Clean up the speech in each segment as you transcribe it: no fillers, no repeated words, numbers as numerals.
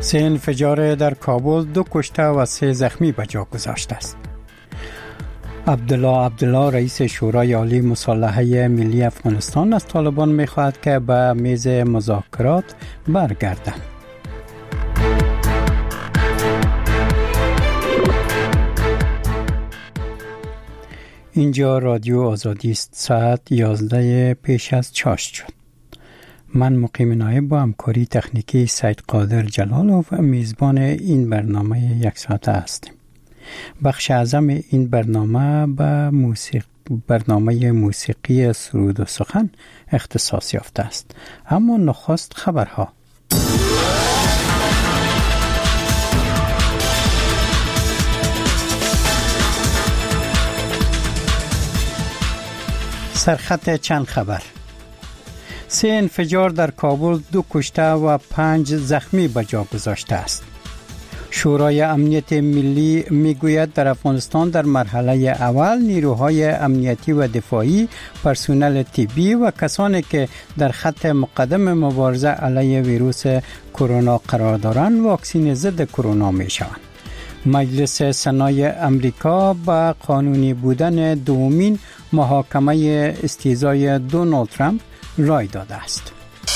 سه انفجار در کابل 2 کشته و 3 زخمی به جا گذاشته است. عبدالله رئیس شورای عالی مصالحه ملی افغانستان از طالبان می‌خواهد که به میز مذاکرات برگردند. اینجا رادیو آزادی است. ساعت 11 پیش از چاشت شد. من مقیم نایب با همکاری تکنیکی سید قادر جلالوف و میزبان این برنامه 1 ساعته هستیم. بخش اعظم این برنامه به برنامه موسیقی سرود و سخن اختصاص یافته است. اما نخست خبرها. سرخط چند خبر. 3 انفجار در کابل 2 کشته و 5 زخمی به جا گذاشته است. شورای امنیت ملی میگوید در افغانستان در مرحله اول نیروهای امنیتی و دفاعی، پرسنل طبی و کسانی که در خط مقدم مبارزه علیه ویروس کرونا قرار دارند واکسین ضد کرونا میشوند. مجلس سنای امریکا با قانونی بودن دومین محاکمه استیزای دونالد ترامپ رای داده است.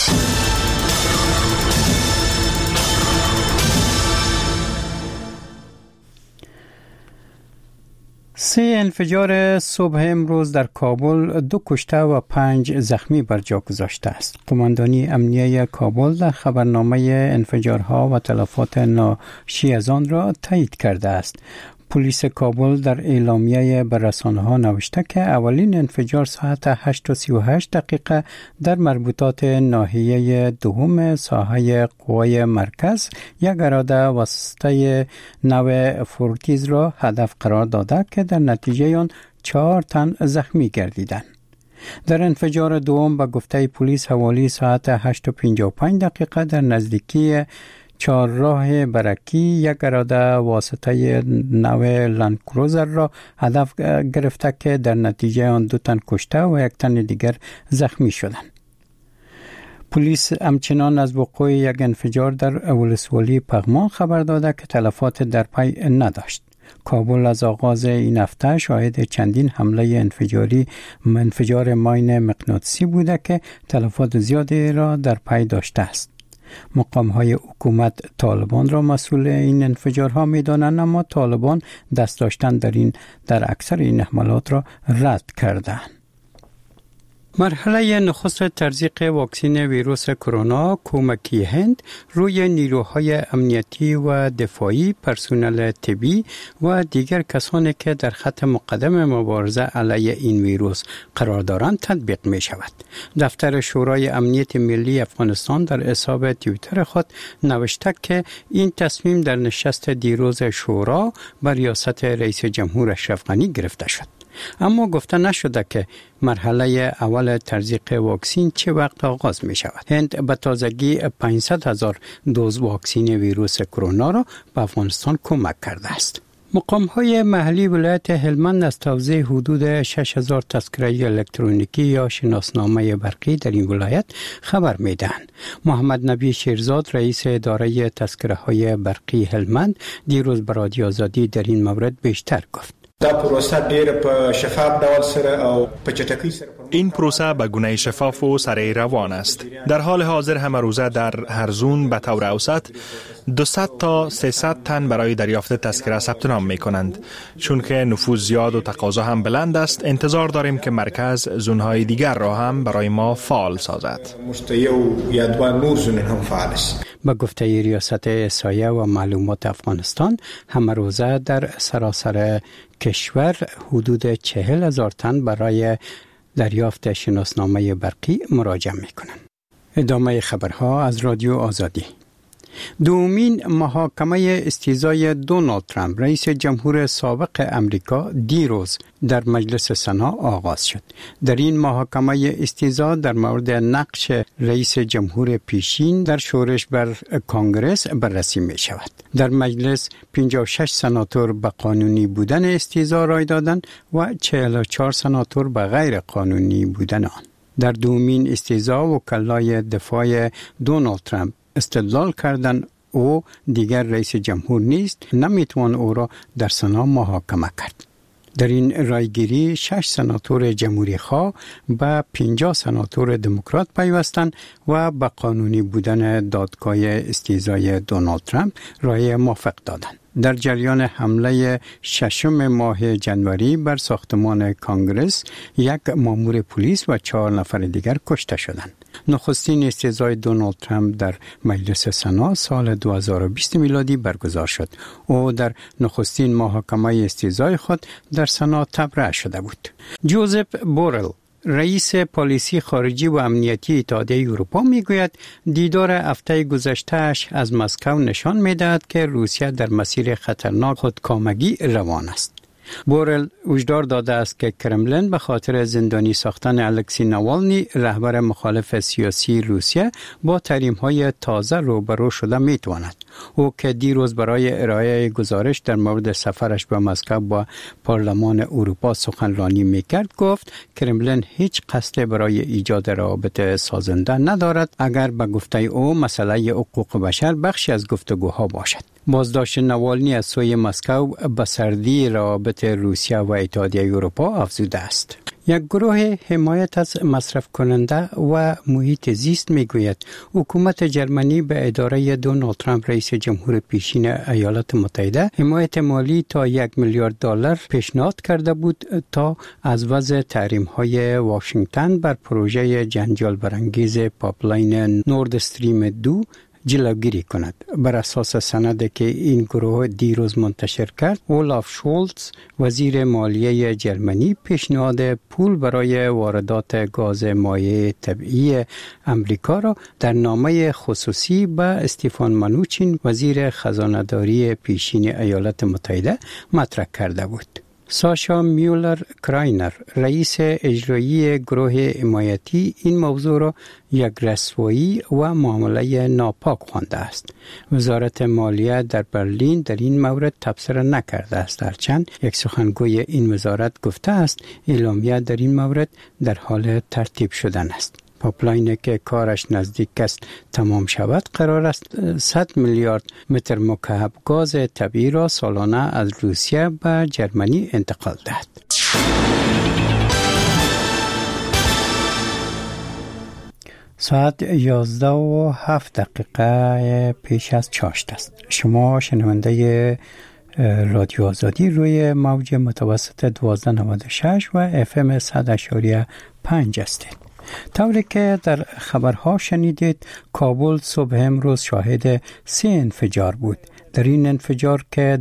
سه انفجار صبح امروز در کابل 2 کشته و 5 زخمی بر جا گذاشته است. قماندانی امنیه کابل در خبرنامه انفجارها و تلفات ناشی از آن را تایید کرده است. پلیس کابل در اعلامیه به رسانه‌ها نوشته که اولین انفجار ساعت 8:38 در مربوطات ناحیه دوم ساحه قوای مرکز یک اراده واسطه نو فورتیز را هدف قرار داده که در نتیجه آن 4 تن زخمی گردیدند. در انفجار دوم به گفته پلیس حوالی ساعت 8:55 در نزدیکی چهارراه برکی یک اراده واسطه نو لندکروزر را هدف گرفته که در نتیجه آن 2 تن کشته و 1 تن دیگر زخمی شدند. پلیس همچنان از وقوع یک انفجار در ولسوالی پغمان خبر داده که تلفات در پی نداشت. کابل از آغاز این هفته شاهد چندین حمله انفجار ماین مغناطیسی بوده که تلفات زیادی را در پی داشته است. مقام‌های حکومت طالبان را مسئول این انفجارها می‌دانند، اما طالبان دست داشتن در اکثر این حملات را رد کردند. مرحله نخست تزریق واکسن ویروس کرونا کمکی هند روی نیروهای امنیتی و دفاعی، پرسنل طبی و دیگر کسانی که در خط مقدم مبارزه علیه این ویروس قرار دارند تطبیق می شود. دفتر شورای امنیت ملی افغانستان در حساب توییتر خود نوشته که این تصمیم در نشست دیروز شورا بر ریاست رئیس جمهور اشرف غنی گرفته شد. اما گفته نشده که مرحله اول تزریق واکسن چه وقت آغاز می شود. هند به تازگی 500,000 دوز واکسن ویروس کرونا را به افغانستان کمک کرده است. مقام‌های محلی ولایت هلمند از توزیع حدود 6,000 تذکره الکترونیکی یا شناسنامه برقی در این ولایت خبر می‌دهند. محمد نبی شیرزاد رئیس اداره تذکره‌های برقی هلمند دیروز به رادیو آزادی در این مورد بیشتر گفت. دا پروسه ډېر په شفاف ډول سره او په چټکۍ سره این پروسه به گونه شفاف و سریع روان است. در حال حاضر همه روزه در هر زون به طور اوسط 200 تا 300 تن برای دریافت تذکره ثبت نام می کنند. چون که نفوذ زیاد و تقاضا هم بلند است، انتظار داریم که مرکز زونهای دیگر را هم برای ما فعال سازد. با گفته ریاست احصایه و معلومات افغانستان، همه روزه در سراسر کشور حدود 40,000 تن برای دریافت شناسنامه برقی مراجعه می‌کنند. ادامه خبرها از رادیو آزادی. دومین محاکمه استیزای دونالد ترامپ رئیس جمهور سابق امریکا دیروز در مجلس سنا آغاز شد. در این محاکمه استیزا در مورد نقش رئیس جمهور پیشین در شورش بر کنگره بررسی می شود. در مجلس 56 سناتور به قانونی بودن استیزا رای دادند و 44 سناتور به غیر قانونی بودن آن. در دومین استیزا وکلای دفاع دونالد ترامپ استدلال کردند او دیگر رئیس جمهور نیست، نمیتوان او را در سنا محاکمه کرد. در این رایگیری 6 سناتور جمهوری خواه به 50 سناتور دموکرات پیوستند و به قانونی بودن دادگاه استیضای دونالد ترامپ رای موافق دادند. در جریان حمله 6 ماه جنوری بر ساختمان کانگرس 1 مامور پلیس و 4 نفر دیگر کشته شدند. نخستین استیضای دونالد ترامپ در مجلس سنا سال 2020 میلادی برگزار شد. او در نخستین محاکمه استیضای خود در سنا تبرئه شده بود. جوزف بورل رئیس پالیسی خارجی و امنیتی اتحادیه اروپا میگوید دیدار هفته گذشته‌اش از مسکو نشان می‌دهد که روسیه در مسیر خطرناک خودکامگی روان است. بورل هشدار داده است که کرملین به خاطر زندانی ساختن الکسی ناوالنی رهبر مخالف سیاسی روسیه با تحریم‌های تازه روبرو شده می‌تواند. او که دیروز برای ارائه گزارش در مورد سفرش به مسکو با پارلمان اروپا سخنرانی می‌کرد گفت کرملین هیچ قصد برای ایجاد روابط سازنده ندارد اگر به گفته او مسئله حقوق بشر بخشی از گفتگوها باشد. بازداشت ناوالنی از سوی مسکو به سردی روابط روسیه و اتحادیه اروپا افزوده است. یک گروه حمایت از مصرف کننده و محیط زیست میگوید حکومت جرمنی به اداره دونالد ترامپ رئیس جمهور پیشین ایالات متحده حمایت مالی تا $1 میلیارد پیشنهاد کرده بود تا از وضع تحریم‌های واشنگتن بر پروژه جنجال برانگیز پایپلاین نورد استریم 2 جلوگیری کند. بر اساس سندی که این گروه دیروز منتشر کرد، اولاف شولتز وزیر مالیه جرمنی پیشنهاد پول برای واردات گاز مایع طبیعی امریکا را در نامه خصوصی به استیفان منوچین وزیر خزانه‌داری پیشین ایالات متحده مطرح کرده بود. ساشا میولر کراینر رئیس اجرایی گروه حمایتی این موضوع را یک رسوایی و معامله ناپاک خوانده است. وزارت مالیه در برلین در این مورد تبصره نکرده است، هرچند یک سخنگوی این وزارت گفته است اعلامیه در این مورد در حال ترتیب شدن است. پایپلاینی که کارش نزدیک است تمام شود قرار است 100 میلیارد متر مکعب گاز طبیعی را سالانه از روسیه به جرمنی انتقال دهد. ساعت 11:07 پیش از چاشت است. شما شنونده رادیو آزادی روی موج متوسط 1296 و FM 100.5 هستید. طوری که در خبرها شنیدید، کابل صبح امروز شاهد 3 انفجار بود. در این انفجار که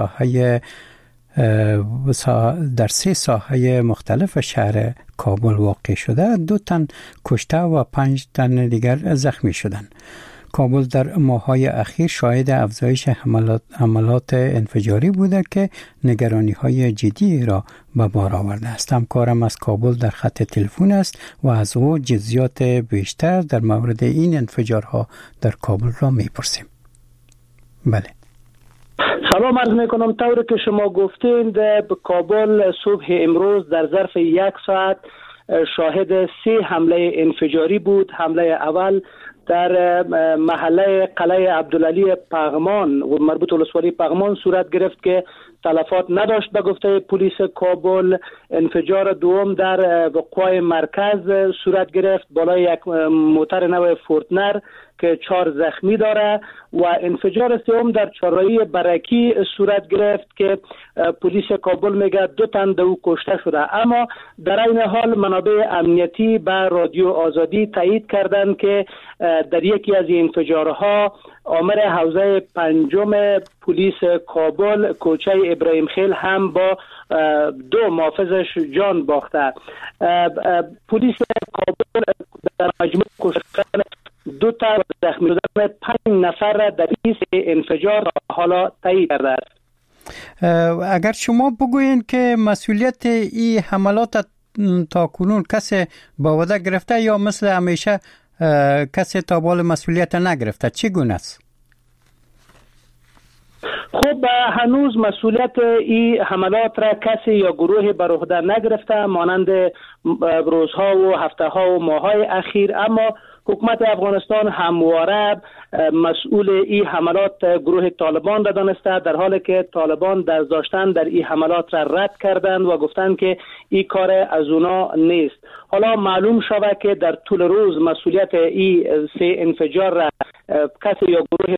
در 3 ساحه مختلف شهر کابل واقع شده، 2 تن کشته و 5 تن دیگر زخمی شدند. کابل در ماه‌های اخیر شاهد افزایش حملات انفجاری بوده که نگرانی‌های جدی را به بار آورده است. همکارم از کابل در خط تلفن است و از او جزئیات بیشتر در مورد این انفجارها در کابل را می‌پرسیم. بله. سلام عرض میکنم. طوری که شما گفتین در کابل صبح امروز در ظرف 1 ساعت شاهد 3 حمله انفجاری بود. حمله اول در محله قلعه عبدالعلی پغمان و مربوط ولسوالی پغمان صورت گرفت که تلفات نداشت به گفته پلیس کابل. انفجار دوم در وقوع مرکز صورت گرفت بالای یک موتر نو فورتنر که 4 زخمی داره و انفجار سوم در چهارراهی برکی صورت گرفت که پلیس کابل میگه 2 تن دو کشته شده. اما در این حال منابع امنیتی به رادیو آزادی تایید کردند که در یکی از این انفجارها آمر حوزه 5 پلیس کابل کوچه ابراهیم خیل هم با 2 محافظش جان باخته. پلیس کابل در مجموع کشتن 2 تا زخمی شدن 5 نفر در این انفجار حالا تایید کرده است. اگر شما بگوین که مسئولیت این حملات تا کنون کسی به عهده گرفته یا مثل همیشه کسی تا بال مسئولیت نگرفته، چگونه است؟ خب هنوز مسئولیت این حملات را کسی یا گروه بر عهده نگرفته مانند روزها و هفته‌ها و ماه‌های اخیر، اما حکومت افغانستان همواره مسئول این حملات گروه طالبان را دانسته، در حالی که طالبان دست داشتن در این حملات را رد کردند و گفتند که این کار از اونا نیست. حالا معلوم شود که در طول روز مسئولیت این 3 انفجار را کسی یا گروه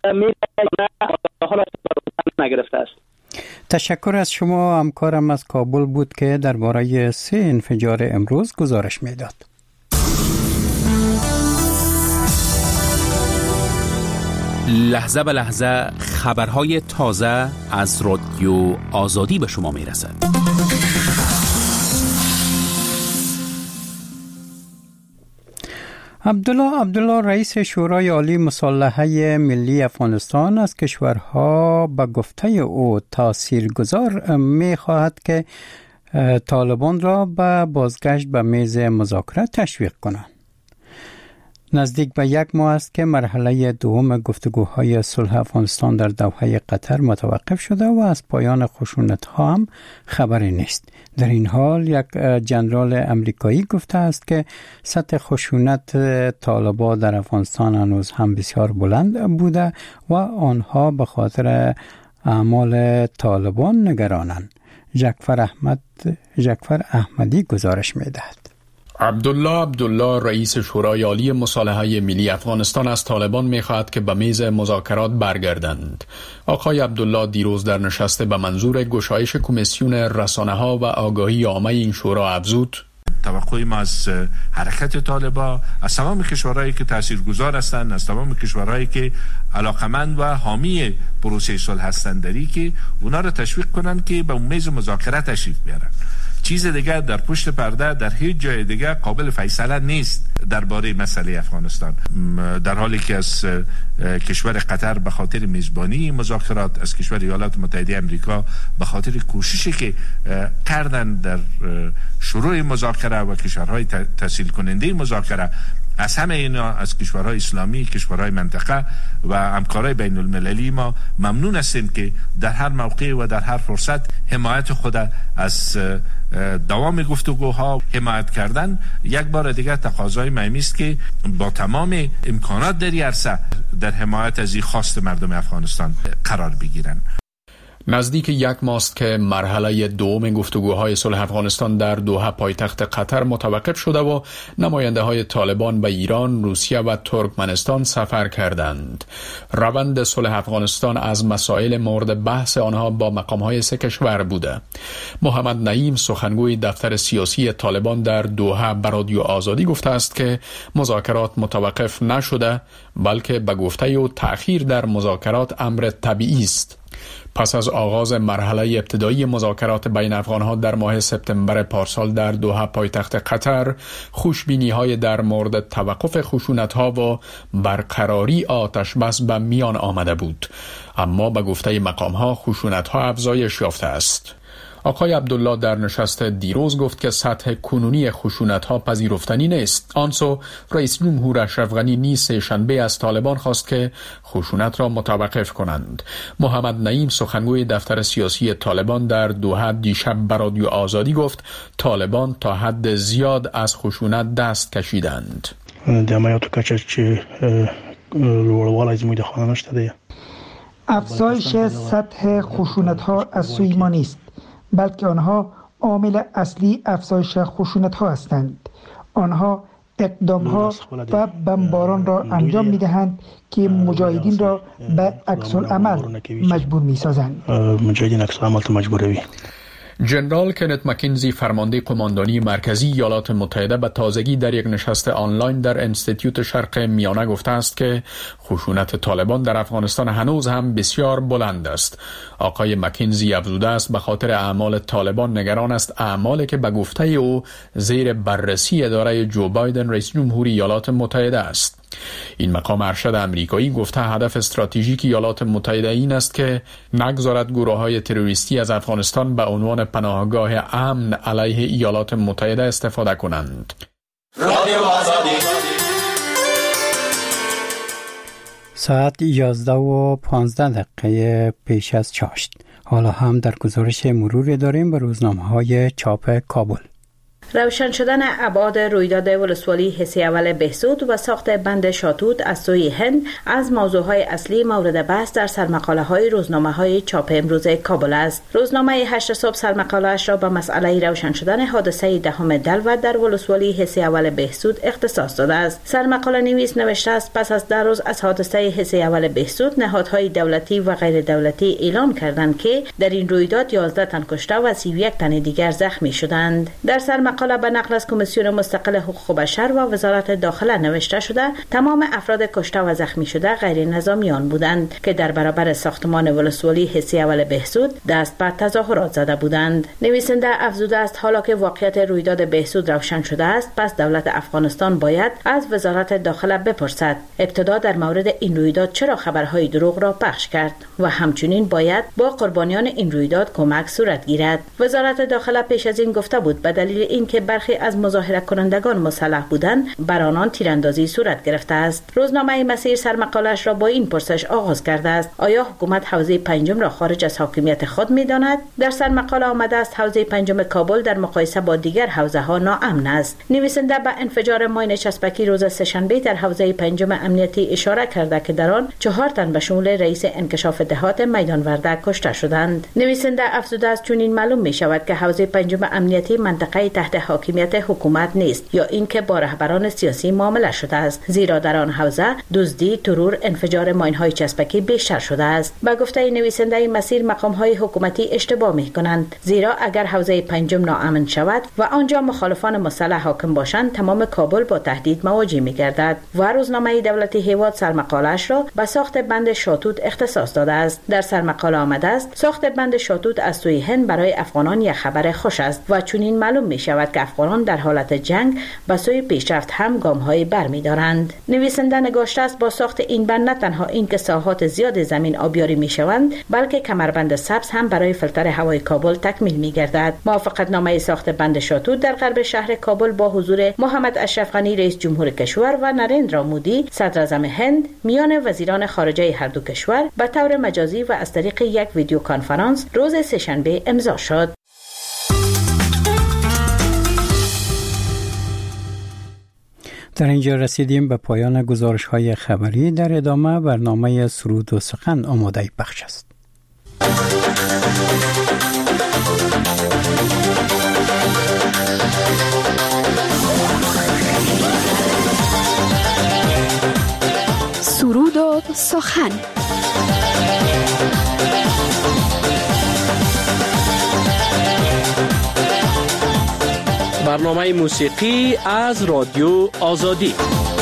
حالا نگرفته است. تشکر از شما. همکارم از کابل بود که درباره 3 انفجار امروز گزارش میداد. لحظه به لحظه خبرهای تازه از رادیو آزادی به شما میرسد. عبدالله رئیس شورای عالی مصالحه ملی افغانستان از کشورها به گفته او تاثیرگذار می خواهد که طالبان را به بازگشت به میز مذاکره تشویق کنند. نزدیک به 1 ماه است که مرحله دوم گفتگوهای صلح افغانستان در دوحه قطر متوقف شده و از پایان خشونت‌ها هم خبری نیست. در این حال یک جنرال امریکایی گفته است که سطح خشونت طالبان در افغانستان هنوز هم بسیار بلند بوده و آنها به خاطر اعمال طالبان نگرانند. جعفر احمدی گزارش می‌دهد. عبدالله رئیس شورای عالی مصالحه ملی افغانستان از طالبان می‌خواهد که به میز مذاکرات برگردند. آقای عبدالله دیروز در نشست به منظور گشایش کمیسیون رسانه‌ها و آگاهی عامه این شورا افزود: توقع ما از حرکت طالبان، از تمام کشورهایی که تاثیرگذار هستند، از تمام کشورهایی که علاقمند و حامی پروسه صلح هستند، داری که اونا را تشویق کنند که به میز مذاکره تشریف بیارن. چیز دیگه در پشت پرده در هیچ جای دیگه قابل فیصله نیست درباره مسئله افغانستان، در حالی که از کشور قطر به خاطر میزبانی مذاکرات، از کشور ایالات متحده آمریکا به خاطر کوششی که کردن در شروع مذاکره و کشورهای تسهیل کننده مذاکره، از همه اینا، از کشورهای اسلامی، کشورهای منطقه و همکارای بین المللی ما ممنون هستیم که در هر موقع و در هر فرصت حمایت خود از دوام گفتگوها حمایت کردن. یک بار دیگر تقاضای مهمی است که با تمام امکانات در این عرصه در حمایت از این خواست مردم افغانستان قرار بگیرن. نزدیک 1 ماه است که مرحله دوم گفتگوهای صلح افغانستان در دوحه پایتخت قطر متوقف شده و نماینده‌های طالبان به ایران، روسیه و ترکمنستان سفر کردند. روند صلح افغانستان از مسائل مورد بحث آنها با مقام‌های 3 کشور بوده. محمد نعیم، سخنگوی دفتر سیاسی طالبان در دوحه، به رادیو آزادی گفته است که مذاکرات متوقف نشده، بلکه به گفته او تأخیر در مذاکرات امر طبیعی است. پس از آغاز مرحله ابتدایی مذاکرات بین افغان‌ها در ماه سپتامبر پارسال در دوحه پایتخت قطر، خوشبینی‌های در مورد توقف خشونت‌ها و برقراری آتش بس به میان آمده بود، اما به گفته مقام‌ها خشونت‌ها افزایش یافته است. آقای عبدالله در نشست دیروز گفت که سطح کنونی خشونت‌ها پذیرفتنی نیست. آنسو رئیس جمهور اشرف غنی نیز شنبه از طالبان خواست که خشونت را متوقف کنند. محمد نعیم، سخنگوی دفتر سیاسی طالبان در دوحه، دیشب به رادیو آزادی گفت طالبان تا حد زیاد از خشونت دست کشیدند. افزایش سطح خشونت‌ها از سوی ما نیست، بلکه آنها عامل اصلی افزایش خشونت‌ها هستند. آنها اقدام‌ها و بمباران را انجام می‌دهند که مجاهدین را به عکس‌العمل مجبور می‌سازند. جنرال کنت مکینزی، فرمانده قماندانی مرکزی ایالات متحده، به تازگی در یک نشست آنلاین در انستیتیوت شرق میانه گفته است که خشونت طالبان در افغانستان هنوز هم بسیار بلند است. آقای مکینزی افزوده است به خاطر اعمال طالبان نگران است اعمالی که به گفته او زیر بررسی اداره جو بایدن رئیس جمهوری ایالات متحده است. این مقام ارشد امریکایی گفته هدف استراتژیک ایالات متحده این است که نگذارد گروه‌های تروریستی از افغانستان به عنوان پناهگاه امن علیه ایالات متحده استفاده کنند. ساعت 11:15 پیش از چاشت. حالا هم در گزارش مروری داریم به روزنامه‌های چاپ کابل. روشن شدن ابعاد رویداد ولسوالی حصه اول بهسود و ساخت بند شاتوت از سوی هند از موضوعهای اصلی مورد بحث در سرمقاله‌های روزنامه‌های چاپ امروز کابل است. روزنامه 8 صبح سرمقاله‌اش را به مسئله روشن شدن حادثه دهم دلو در ولسوالی حصه اول بهسود اختصاص داده است. سرمقاله نویس نوشته است پس از 2 روز از حادثه حصه اول بهسود، نهادهای دولتی و غیر دولتی اعلام کردند که در این رویداد 11 تن کشته و 31 تن دیگر زخمی شدند. در سرمقاله به نقل از کمیسیون مستقل حقوق بشر و وزارت داخله نوشته شده تمام افراد کشته و زخمی شده غیر نظامیان بودند که در برابر ساختمان ولسوالی حصه اول بهسود دست به تظاهرات زده بودند. نویسنده افزوده است حالا که واقعیت رویداد بهسود روشن شده است، پس دولت افغانستان باید از وزارت داخله بپرسد ابتدا در مورد این رویداد چرا خبرهای دروغ را پخش کرد و همچنین باید با قربانیان این رویداد کمک صورت گیرد. وزارت داخله پیش از این گفته بود به دلیل اینکه برخی از مظاهره کنندگان مسلح بودند بر آنان تیراندازی صورت گرفته است. روزنامه مسیر سرمقاله‌اش را با این پرسش آغاز کرده است: آیا حکومت حوزه پنجم را خارج از حاکمیت خود می‌داند؟ در سرمقاله آمده است حوزه پنجم کابل در مقایسه با دیگر حوزه‌ها ناامن است. نویسنده به انفجار ماین چسبکی روز سه‌شنبه در حوزه پنجم امنیتی اشاره کرده که در آن 4 تن به شمول رئیس انکشاف دهات میدان ورده کشته شدند. نویسنده افزوده است چون این معلوم می شود که حوزه پنجم امنیتی منطقه تحت حاکمیت حکومت نیست یا اینکه با رهبران سیاسی معامله شده است، زیرا در آن حوزه دزدی، ترور، انفجار ماین‌های چسبکی بیشتر شده است. با گفته نویسنده مسیر مقام‌های حکومتی اشتباه می‌کنند، زیرا اگر حوزه پنجم ناامن شود و آنجا مخالفان مسلح حاکم باشند تمام کابل با تهدید مواجه می‌گردد. و روزنامه دولتی هیواد سرمقاله‌اش را به ساخت بند شاتوت اختصاص داده است. در سرمقاله آمده است ساخت بند شاتوت از سوی هند برای افغانان یک خبر خوش است و چون این معلوم می شود که افغانان در حالت جنگ به سوی پیشرفت هم گام‌های برمی‌دارند. نویسنده نگاشته است با ساخت این بند نه تنها اینکه ساحات زیاد زمین آبیاری می‌شوند، بلکه کمربند سبز هم برای فیلتر هوای کابل تکمیل می‌گردد. موافقتنامه ساخت بند شاتوت در غرب شهر کابل با حضور محمد اشرف غنی رئیس جمهور کشور و نریندرا مودی صدر اعظم هند میان وزیران خارجه هر دو کشور به طور مجازی و از طریق یک ویدیو کنفرانس روز سه‌شنبه امضا شد. در اینجا رسیدیم به پایان گزارش‌های خبری. در ادامه برنامه سرود و سخن آماده پخش است. سرود و سخن. برنامه موسیقی از رادیو آزادی.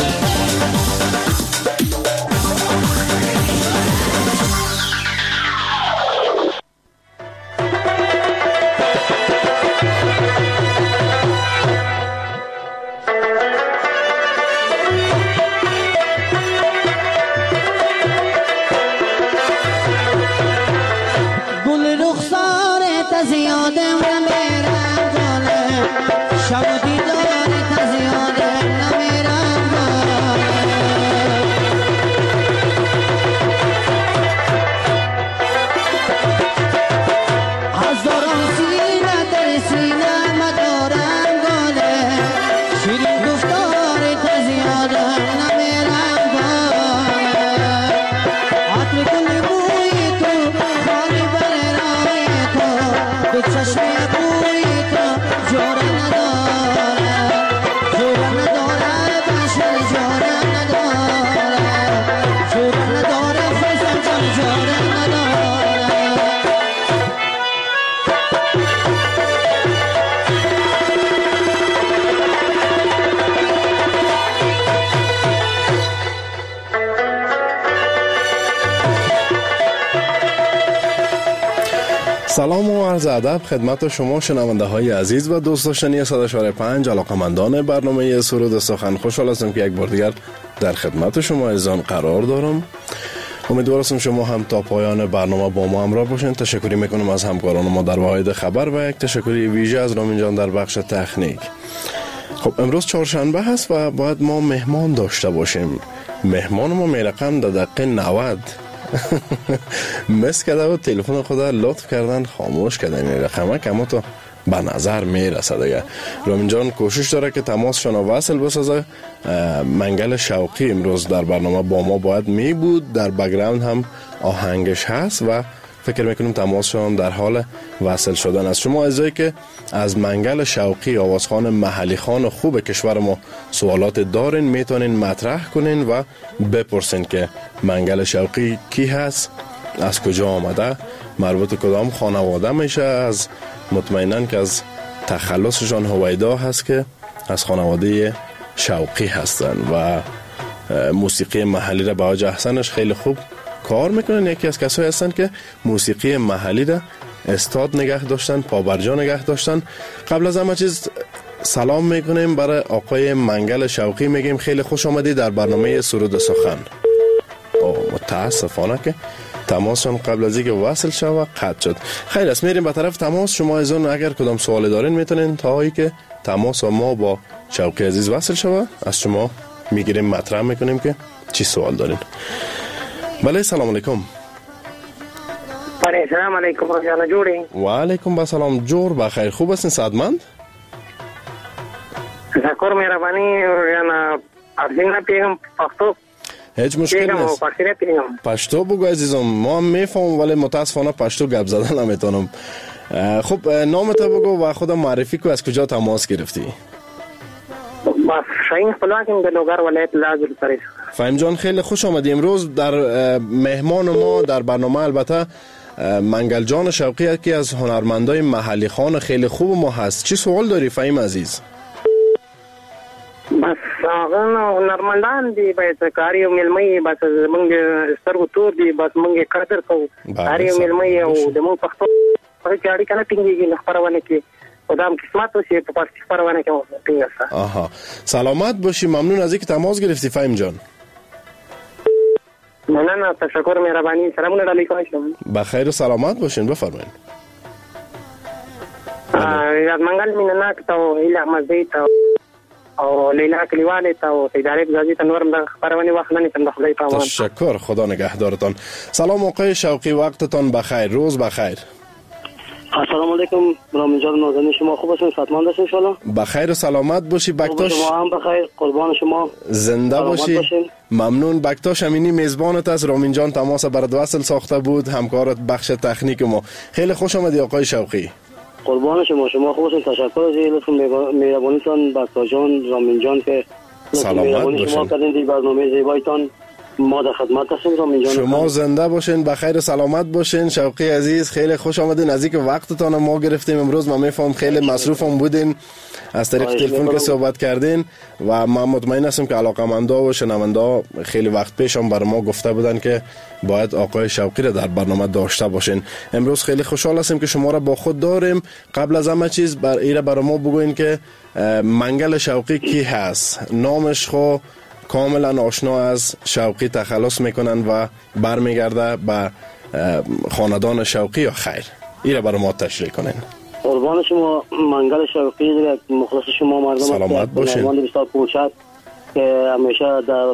گل رخسار تزیاده و میرم جاله شب دیدار تزیاده نمیرم از دارم سینه در سینه مدارم گاله شیرین گفتار تزیاده نمیرم عطر گل بوی تو خالی بر رای تو به چشم بوی تو جوره نداره جوره نداره بشر جوره نداره جوره نداره فیضم جان جوره نداره سلام و عرض ادب خدمت شما شنونده های عزیز و دوست داشتنی 100.5 علاقمندان برنامه سرود سخن. خوشحال هستم که یک بار دیگر در خدمت شما عزیزان قرار دارم. امیدوار هستم شما هم تا پایان برنامه با ما همراه باشین. تشکری میکنم از همکاران ما در واحد خبر و یک تشکری ویژه از رامین جان در بخش تکنیک. خب امروز چهارشنبه هست و باید ما مهمان داشته باشیم. مهمان ما میرقم در دقیقه 90 مس کرده و تلفن خود لطف کردن خاموش کردن این رقمه که اما تو به نظر میرسه دیگه. رامین جان کوشش داره که تماسشان رو وصل بسازه. منگل شوقی امروز در برنامه با ما باید می بود، در بک‌گراند هم آهنگش هست و فکر میکنیم تماسشان در حال وصل شدن است. شما عزیزایی که از منگل شوقی آوازخوان محلی خان خوب کشور ما سوالات دارین، میتونین مطرح کنین و بپرسین که منگل شوقی کی هست، از کجا آمده، مربوط کدام خانواده میشه. از مطمئنن که از تخلصشان هویدا هست که از خانواده شوقی هستن و موسیقی محلی را به وجه احسنش خیلی خوب کار میکنن. یکی از کسایی هستن که موسیقی محلی را استاد نگه داشتن، پابرجا نگه داشتن. قبل از همه چیز سلام میکنیم برای آقای منگل شوقی، میگیم خیلی خوش آمدید در برنامه سرود سخن. متاسفانه که تماسشان قبل از اینکه وصل شود قطع شد. خیر است، میریم به طرف تماس. شما ایزان اگر کدام سوالی دارین میتونین تا هایی که تماس ما با شوقی عزیز وصل شود از شما میگیریم، مطرح میکنیم که چی سوال دارین. بله سلام علیکم. بله سلام علیکم روزانه جوری. و علیکم السلام، جور بخیر، خوب هستین صحتمند؟ تشکر مهربانی. روزانه ارزین نپیگم پختو. هیچ مشکل نیست. پشتو بگو عزیزم، ما هم میفهم ولی متاسفانه پشتو گپ زدن نمیتونم. خب نامت بگو و خودم معرفی کو، از کجا تماس گرفتی؟ با شاین خلاقیم در لوگر ولایت لازل پریس. فهم جان خیلی خوش آمدی. امروز در مهمان ما در برنامه البته منگل جان شوقی که از هنرمندای محلی خان خیلی خوب ما هست. چی سوال داری فهم عزیز؟ بس هنرمندان دی بس کاری او ملمي بس موږ سترګو تور دی بس موږ قدر کوو. کاری او ملمي او د مو پښتو په چاړي کنه ټینګيږي خبرونه کې خدام قسمت وشي په پښتو خبرونه کې ټینګه. آها سلامت باشی، ممنون از اینکه تماس گرفتی فهم جان. نه تشکر مهربانی. سلام علیکم. بخیر و سلامت باشین، بفرمایید. یاد منګل مینه تا اله مزید او لیلا کلیواله تا او اداره گزارش تنورم د خبرونه واخلنی تم خدای پامان. تشکر، خدا نگهدارتان. سلام آقای شوقی، وقتتان بخیر، روز بخیر. السلام علیکم رامین جان، نازنین شما خوب هستین؟ صحتمند هستین ان شاء الله؟ بخیر و سلامت باشی. بکتاش شما هم بخیر، قربان شما. زنده باشی. ممنون. بکتاش امینی میزبانت از رامین جان تماس برات وصل ساخته بود، همکارت بخش تکنیک ما. خیلی خوش آمدی آقای شوقی. قربان شما خوب هستین. تشکر از لطف مهربانیتان بکتا جان، رامین جان که سلامت باشین. شما کردین دی برنامه زیبایتان. ما در خدمت هستیم رامین جان. شما زنده باشین، بخیر و سلامت باشین. شوقی عزیز خیلی خوش آمدین. از اینکه وقتتان ما گرفتیم امروز. من میفهم خیلی مصروفم بودین، از طریق تلفن که صحبت کردین و من مطمئن هستم که علاقه‌مندا و شنوندا خیلی وقت پیشم برای ما گفته بودن که باید آقای شوقی را در برنامه داشته باشین. امروز خیلی خوشحال هستم که شما را با خود داریم. قبل از همه چیز برای ما بگوین که منگل شوقی کی هست؟ نامش خو کاملا آشنا از شوقی تخلص میکنن و برمیگرده به خاندان شوقی یا خیر؟ ایره برای ما تشریح کنین. قربان شما. منگل شوقی مخلص شما مردم سلامت باشین. مردم بسیار کوچک که همیشه در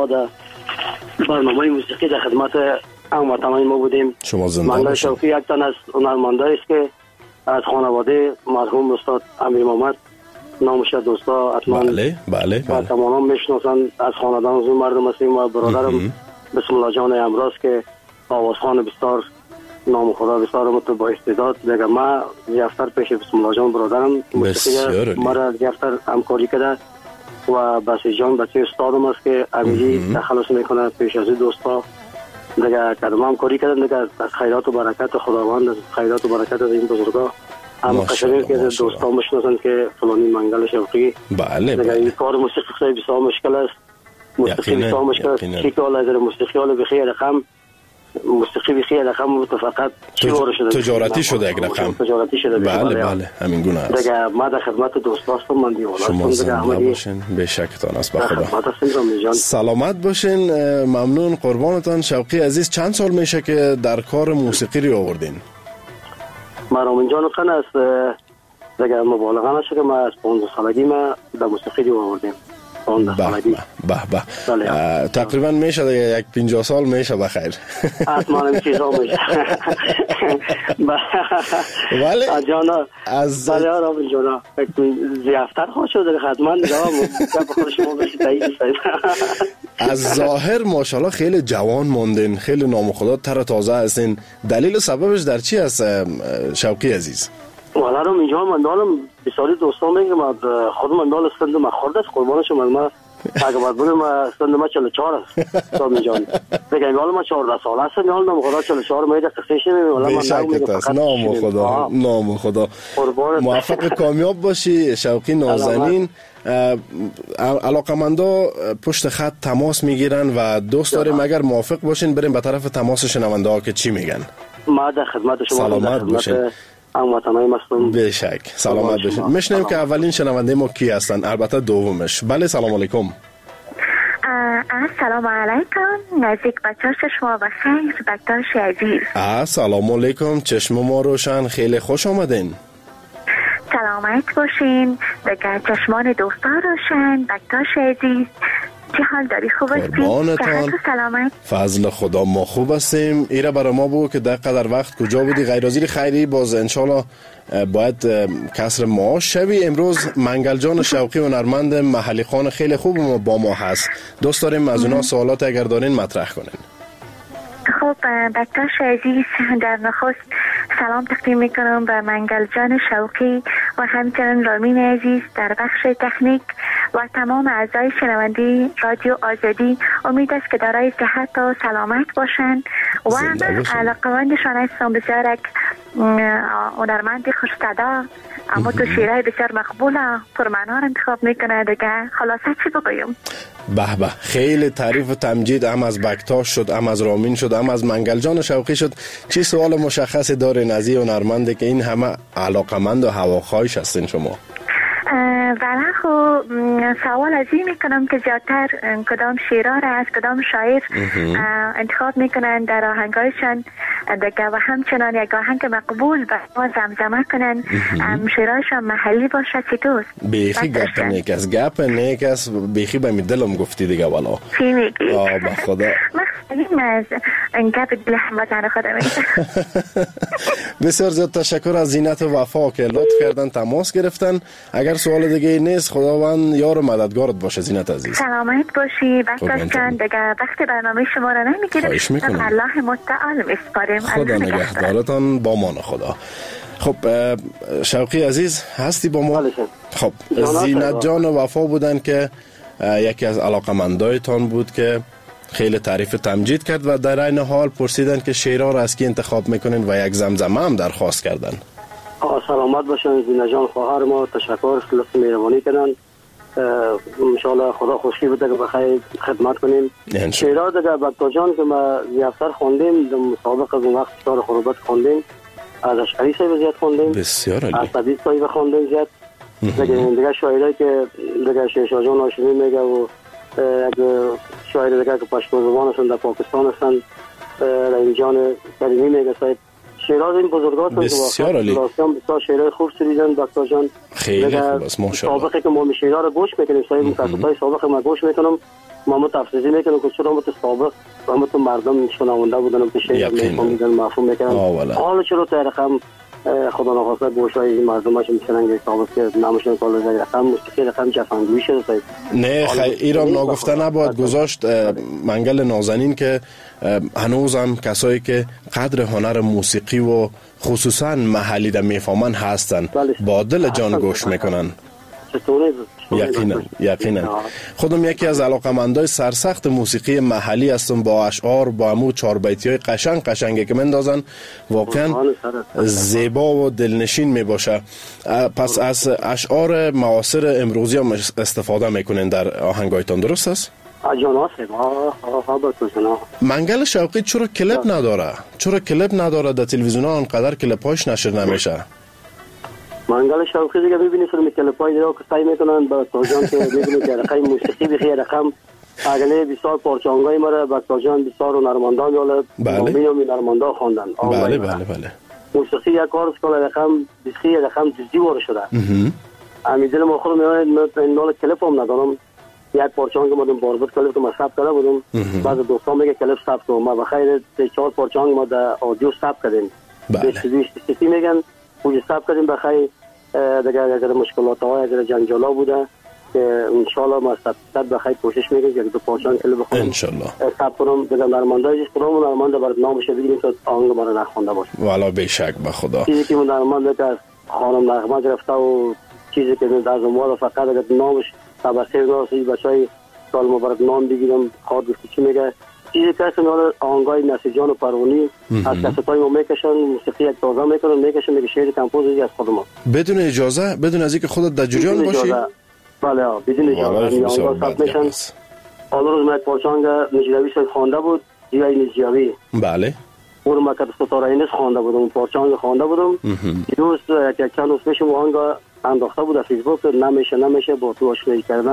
برنامه موسیقی در خدمت هموطنان ما بودیم. شما زنده منگل شوقی یک تن از هنرمندایی است که از خانواده مرحوم استاد امیر محمد نامش دوستا حتما بله تمام میشناسن. از خاندان زون مردم هستیم و برادرم بسم الله جان امراض که آوازخوان بسیار نام خدا بسیار مت با استعداد دیگه. ما یافتر پیش بسم الله جان برادرم موسیقی مرا یافتر همکاری کرده و بسی جان بچه استادم است که امیری تخلص میکنه پیش از دوستا دیگه. کدام همکاری کرده دیگه. از خیرات و برکت خداوند، از خیرات و برکت از این بزرگا هم قشنگ که دوستان میشناسن که فلانی منگل شوقی. بله دیگه این کار موسیقی خیلی بسیار مشکل است. موسیقی بسیار مشکل است. چی که حالا در موسیقی حالا بخیر رقم موسیقی بخیر رقم فقط تجارتی شده یک رقم. تجارتی شده. بله همین گونه است. دیگه ما در خدمت دوست هستم. من دیوانه شما زنده باشین، به شکتان است. به خدا سلامت باشین. ممنون، قربانتان. شوقی عزیز چند سال میشه که در کار موسیقی رو آوردین؟ ما رامین جان خان است دیگه. مبالغه نشه که ما از 15 سالگی ما در موسیقی رو آوردیم سال سالگی. به تقریبا میشه دیگه 50 سال میشه بخیر. حتما این چیزا میشه. ولی جانا از بله رامین جانا زیافتر خوش شده حتما دیگه بخور شما بشید از ظاهر ماشاءالله خیلی جوان موندین، خیلی نام خدا تر تازه هستین. دلیل و سببش در چی است شوقی عزیز؟ والا رو اینجا من دارم بسیاری دوستان میگم خود من دارم استند ما خورده قربانشم ما اگه بعد بودم استند ما 44 است تو میجان بگم حالا ما 14 سال است حالا نام خدا 44 میده قصهش نمیدونم حالا من نام خدا موفق کامیاب باشی شوقی نازنین. علاقمندا پشت خط تماس میگیرن و دوست داریم اگر موافق باشین بریم به طرف تماس شنونده ها که چی میگن. ما در خدمت شما سلامت باشین. هموطنای مستم بشک سلامت باشین. میشنیم که اولین شنونده ما کی هستن، البته دومش. بله سلام علیکم. السلام علیکم. نزدیک بچه شما بخیر بکتاش عزیز. السلام علیکم. چشم ما روشن، خیلی خوش آمدین. سلامت باشین دیگه چشمان دوستا روشن بکتاش عزیز. چه حال داری؟ خوب هستی؟ قربانتان. سلامت. فضل خدا ما خوب هستیم. ایره برای ما بود که در قدر وقت کجا بودی؟ غیر از خیری باز انشالله باید کسر معاش شوی. امروز منگل جان شوقی هنرمند محلی خان خیلی خوب با ما هست. دوست داریم از اونا سوالات اگر دارین مطرح کنین. خب بکتاش عزیز در نخست سلام تقدیم میکنم به منگل جان شوقی و همچنین رامین عزیز در بخش تکنیک و تمام اعضای شنوندی رادیو آزادی. امید است که دارای صحت و سلامت باشند و من علاقه‌مندشان هستم. بسیار یک هنرمند خوش‌صدا اما تو شیرهای بسیار مقبوله پرمعنا انتخاب میکنه دیگه. خلاصه چی بگویم؟ به به خیلی تعریف و تمجید هم از بکتاش شد، هم از رامین شد، هم از منگل جان شوقی شد. چی سوال مشخصی دارین از این هنرمنده که این همه علاقمند و هواخواهش هستین شما؟ بله خب سوال از این میکنم که زیادتر کدام شیرها را از کدام شاعر انتخاب میکنن در آهنگایشان دیگه و همچنان یک آهنگ مقبول به ما زمزمه کنن شیرهایشان محلی باشه چطور؟ بیخی گپ نیک است، گپ نیک است، بیخی به می دلم گفتی دیگه والا. چی میگی؟ به خدا مخصوصا از گپ دل هموطن خودم بسیار زیاد تشکر از زینت و وفا که لطف کردن تماس گرفتن. اگر سوال دیگه نیست خداوند یار و مددگارت باشه زینت عزیز. سلامت باشی بکتاش جان دیگه وقت برنامه شما را نمیگیرم. الله متعال میسپاریم. خدا نگهدارتان با مان خدا. خب شوقی عزیز هستی با ما؟ خب زینت جان و وفا بودن که یکی از علاقمندایتان بود که خیلی تعریف تمجید کرد و در این حال پرسیدن که شعرها را از کی انتخاب میکنین و یک زمزمه هم درخواست کردن. سلامت باشن زینت جان خواهر ما. تشکر لطف مهربانی کردن. انشالله خدا خوشی بده که بخیر خدمت کنیم. شعرها دیگه بکتاش جان که ما زیافتر خوندیم در مسابقه از اون وقت شعر خروبت خوندیم، از اشعری صاحب زیاد خوندیم، بسیار عالی، از طبیب صاحب خوندیم زیاد. دیگه شاعرایی که دیگه شیرشاه جان هاشمی میگه و شاعر دیگه که پشتو زبان هستن در پاکستان هستن رحیم جان کریمی میگه صاحب. شعرها این بزرگات بسیار عالی، بسیار شعرهای خوب سریدن بکتاش جان. خیلی خوب است ماشاءالله. سابقه که ما شعرها رو گوش میکنیم صاحب مکاتبای سابقه ما گوش میکنم ما تفسیری میکنم که چرا مت سابق و مت مردم شنونده بودن که شعر میفهمیدن مفهوم میکنن. حالا چرا تا رقم خدا نخواسته گوشای این مردمش میشنن که سابق که نامشون کلا زیر رقم موسیقی رقم جفنگویی شده صاحب. نه ایران ناگفته نباید گذاشت منگل نازنین که هنوزم کسایی که قدر هنر موسیقی و خصوصا محلی در میفهمن هستن با دل جان گوش میکنن. یقینا خودم یکی از علاقمندای سرسخت موسیقی محلی هستم. با اشعار با همو چهار بیتیای قشنگی که مندازن واقعا زیبا و دلنشین می باشه. پس از اشعار معاصر امروزی هم استفاده میکنین در آهنگایتان، درست است؟ منگل شوقی چرا کلیپ نداره؟ چرا کلیپ نداره در تلویزیون ها انقدر کلیپاش نشر نمیشه؟ منگل شوقی دیگه ببینید فیلم کلیپای دیگه که سعی میکنن با توجان که ببینید که رقم موسیقی بخیر رقم اگه بسیار پارچانگای ما با توجان بسیار هنرمندان یاله مینو هنرمندان خواندن. بله موسیقی یک کار است که رقم بسیار رقم جزئی وارد شده. امیدوارم ما خودم این نال کلیپ هم ندارم یک پارچانگ ما دم باربود کلیپ تو ما ثبت کرده بودم. بعض دوستان میگه کلیپ ثبت کنم، ما بخیر 4 پارچانگ ما در آدیو ثبت کردیم. بیشتری میگن اون ثبت کردیم بخیر دیگه اگر مشکلات های اگر جنجالا بوده که ان شاء الله ما ثبت بخیر کوشش میکنیم یک دو پارچانگ کلیپ بخونم ان شاء الله ثبت کنم دیگه نرمنده هیچ کدوم نرمنده برات نامش بگیریم تا آهنگ ما رو نخونده باشه. والا بیشک به خدا چیزی که نرمنده که خانم نغمه گرفته و چیزی که از اون فقط اگر نامش تبصره ناسی بچهای سال مبارک نام بگیرم خواهد گفتی چی میگه چیزی که اصلا آهنگای نسیجان و پروانی از کستای ما میکشن موسیقی یک تازه میکشن میگه شعر کمپوزی از خود ما بدون اجازه بدون از اینکه خودت در جریان باشی. بله بدون اجازه یعنی ثبت میشن. حالا روز من پارچانگ نجیبی سید خوانده بود یا نجیبی بله اون ما که ستاره اینس خوانده بودم پارچانگ خوانده بودم دیروز یک چند روز پیش آهنگ انداخته بود در فیسبوک نمیشه با تو آشنایی کردن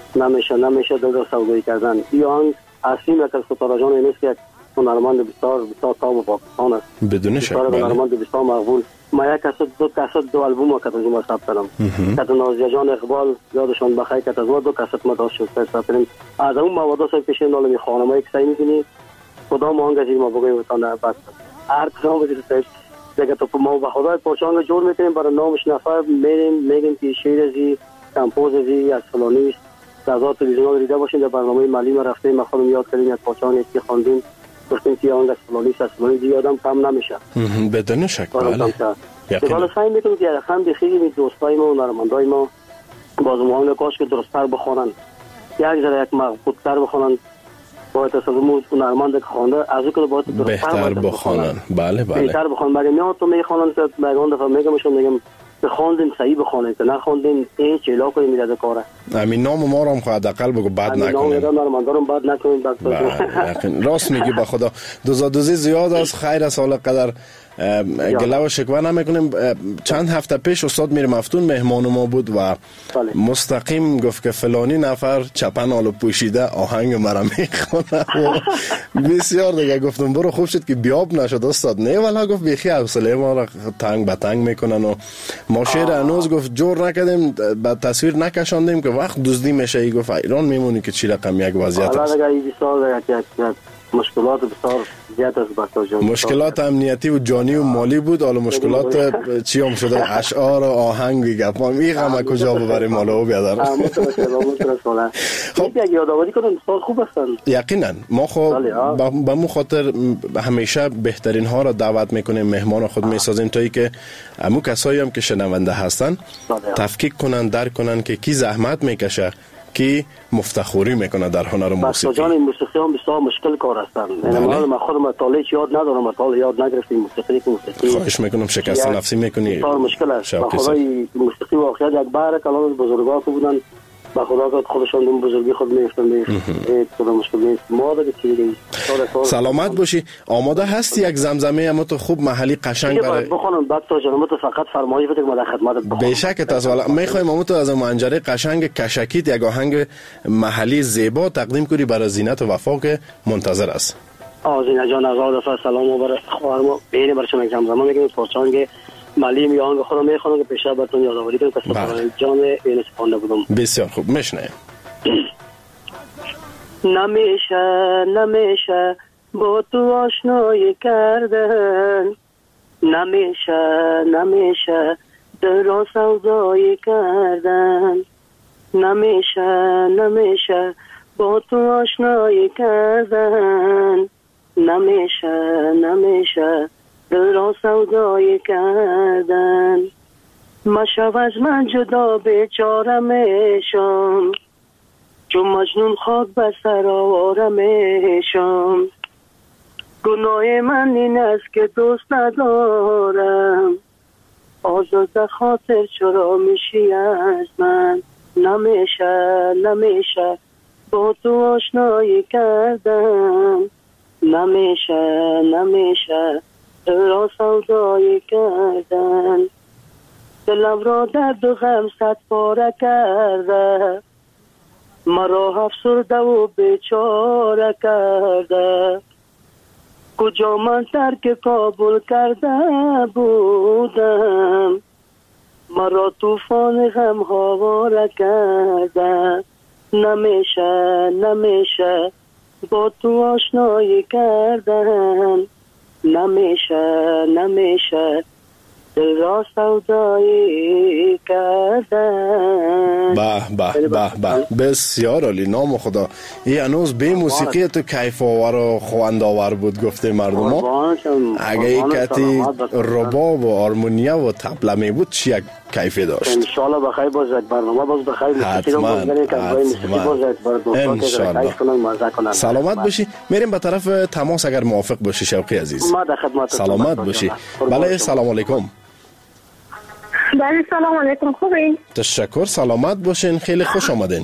نمیشه دو سوگویی کردن. این آهنگ اصلی که ستاره جان اینس که هنرمند بسیار تام و پاکستان است بدون شک. بله هنرمند بسیار مقبول. ما یک کست دو البوم که از ما ثبت کردم که نازیه جان اقبال یادشون بخیر که از ما 2 کست ما داشت ثبت کردیم. از اون مواد سه پیش نال می خانمای که سعی می‌کنی خدا ما انگار ما بگیم تا نه بس هر کدوم بده دیگه تو ما با خدای پارچانگ جور میکنیم برای نامش نفر میگیم که شعر ازی کمپوز ازی از فلانی سزا تلویزیون دیده باشین در برنامه ملی ما رفتیم ما خودم یاد کردیم از پارچانگ که خواندیم گفتیم که آن از فلانی دیگه آدم کم نمیشه بدون شک. بله حالا سعی میکنیم که هم بخیلی دوستای ما و نرمندای ما بازمون کاش که درست‌تر بخونن یک ذره یک مضبوط‌تر بخونن باید تصمیم هنرمند که خوانده از اون که باید بهتر بخونن. بله بهتر بخونن. مگه میاد تو میخونن که میگن دفعه میگم بخوندین صحیح بخونین که نخوندین هیچ علاقه میاد کاره. همین نام ما رو هم خواهد اقل بگو بد نکنیم. نام نرمندارم بد نکنیم. راست میگی به خدا دوزی زیاد است. خیر از حال قدر گله و شکوه نمیکنیم. چند هفته پیش استاد میر مفتون مهمان ما بود و مستقیم گفت که فلانی نفر چپن آلو پوشیده آهنگ مرا میخونه بسیار دیگه گفتم برو خوب شد که بیاب نشد استاد. نه والا گفت بیخی حوصله ما را تنگ به تنگ میکنن و ما شعر هنوز گفت جور نکردیم به تصویر نکشاندیم که وقت دزدی میشه. ای گفت ایران میمونی که چی رقم یک وضعیت است. مشکلات بسیار زیاد است بسیار مشکلات امنیتی و جانی و مالی بود. حالا مشکلات چی هم شده اشعار و آهنگ گپ ما میگم کجا ببریم حالا بیادر. خب یک یادآوری کنم سال خوب هستن. یقینا ما خب به مو خاطر همیشه بهترین ها را دعوت میکنیم مهمان خود میسازیم تا اینکه همو کسایی هم که شنونده هستن تفکیک کنن درک کنن که کی زحمت میکشه کی مفتخوری میکنه در هنر موسیقی. جان موسیقی هم بسیار مشکل کار هستن. من خودم مطالعه یاد ندارم مطالعه یاد نگرفتم موسیقی خواهش میکنم شکست نفسی میکنی بسیار مشکل است. خدای موسیقی واقعا یک بار کلام بزرگا که بودن با خدا خودشون دم بزرگی خود میفتن کدام مشکل نیست. ما دیگه چیزی سلامت باشی. آماده هستی یک زمزمه اما تو خوب محلی قشنگ برای بخونم بعد تو جنم تو فقط فرمایش بده ما در خدمتت بخونم. بیشک تاسوالا میخوایم امو تو از منجره قشنگ کشکیت یک آهنگ محلی زیبا تقدیم کنی برای زینت و وفا که منتظر است. زینت جان از دفعه سلام و برای خواهر ما بین برای شما زمزمه میگیم پارچانگ ملی میان خودم میخوام که پیشا براتون یادآوری کنم که جان اینس خوانده بودم. بسیار خوب میشنویم. نمیشه با تو آشنایی کردن نمیشه در سودایی کردن نمیشه با تو آشنایی کردن نمیشه دل را سودایی کردن مشو از من جدا بیچاره میشم چون مجنون خاک به سر آواره میشم گناه من این است که دوست ندارم آزاده خاطر چرا میشی از من نمیشه با تو آشنایی کردم نمیشه را سودایی کردن دلم را درد و غم 100 پاره کرده مرا افسرده و بیچاره کرده کجا من ترک کابل کرده بودم مرا طوفان غم هواره کرده نمیشه با تو آشنایی کردن، نمیشه دل را سودایی کردن. به بسیار عالی، نام خدا. این هنوز به موسیقی تو کیف آور و خواند آور بود گفته مردم ها. اگه این کتی رباب و آرمونیا و طبله می بود چی یک کیفی داشت؟ انشالله بخیر بازد برنامه باز بخیر. حتما انشالله. سلامت باشی. میریم به طرف تماس اگر موافق باشی شوقی عزیز. ما در خدمت. سلامت باشی. بله سلام علیکم. بله سلام علیکم، خوبین؟ تشکر، سلامت باشین، خیلی خوش آمدین.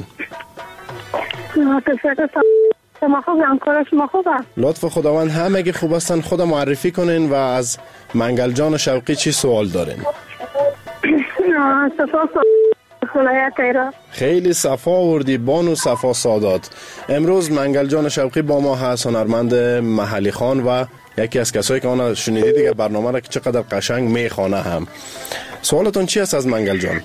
تشکر، شما خوبم، کار شما خوبه؟ لطف خداوند همگی خوب هستن. خود معرفی کنین و از منگل جان شوقی چی سوال دارین؟ خیلی صفا آوردی بانو صفا سادات. امروز منگل جان شوقی با ما هست، هنرمند محلی خان و یکی از کسایی که آن شنیدی دیگه برنامه را که چقدر قشنگ میخوانه هم. سوالتون چی است از منگل جان؟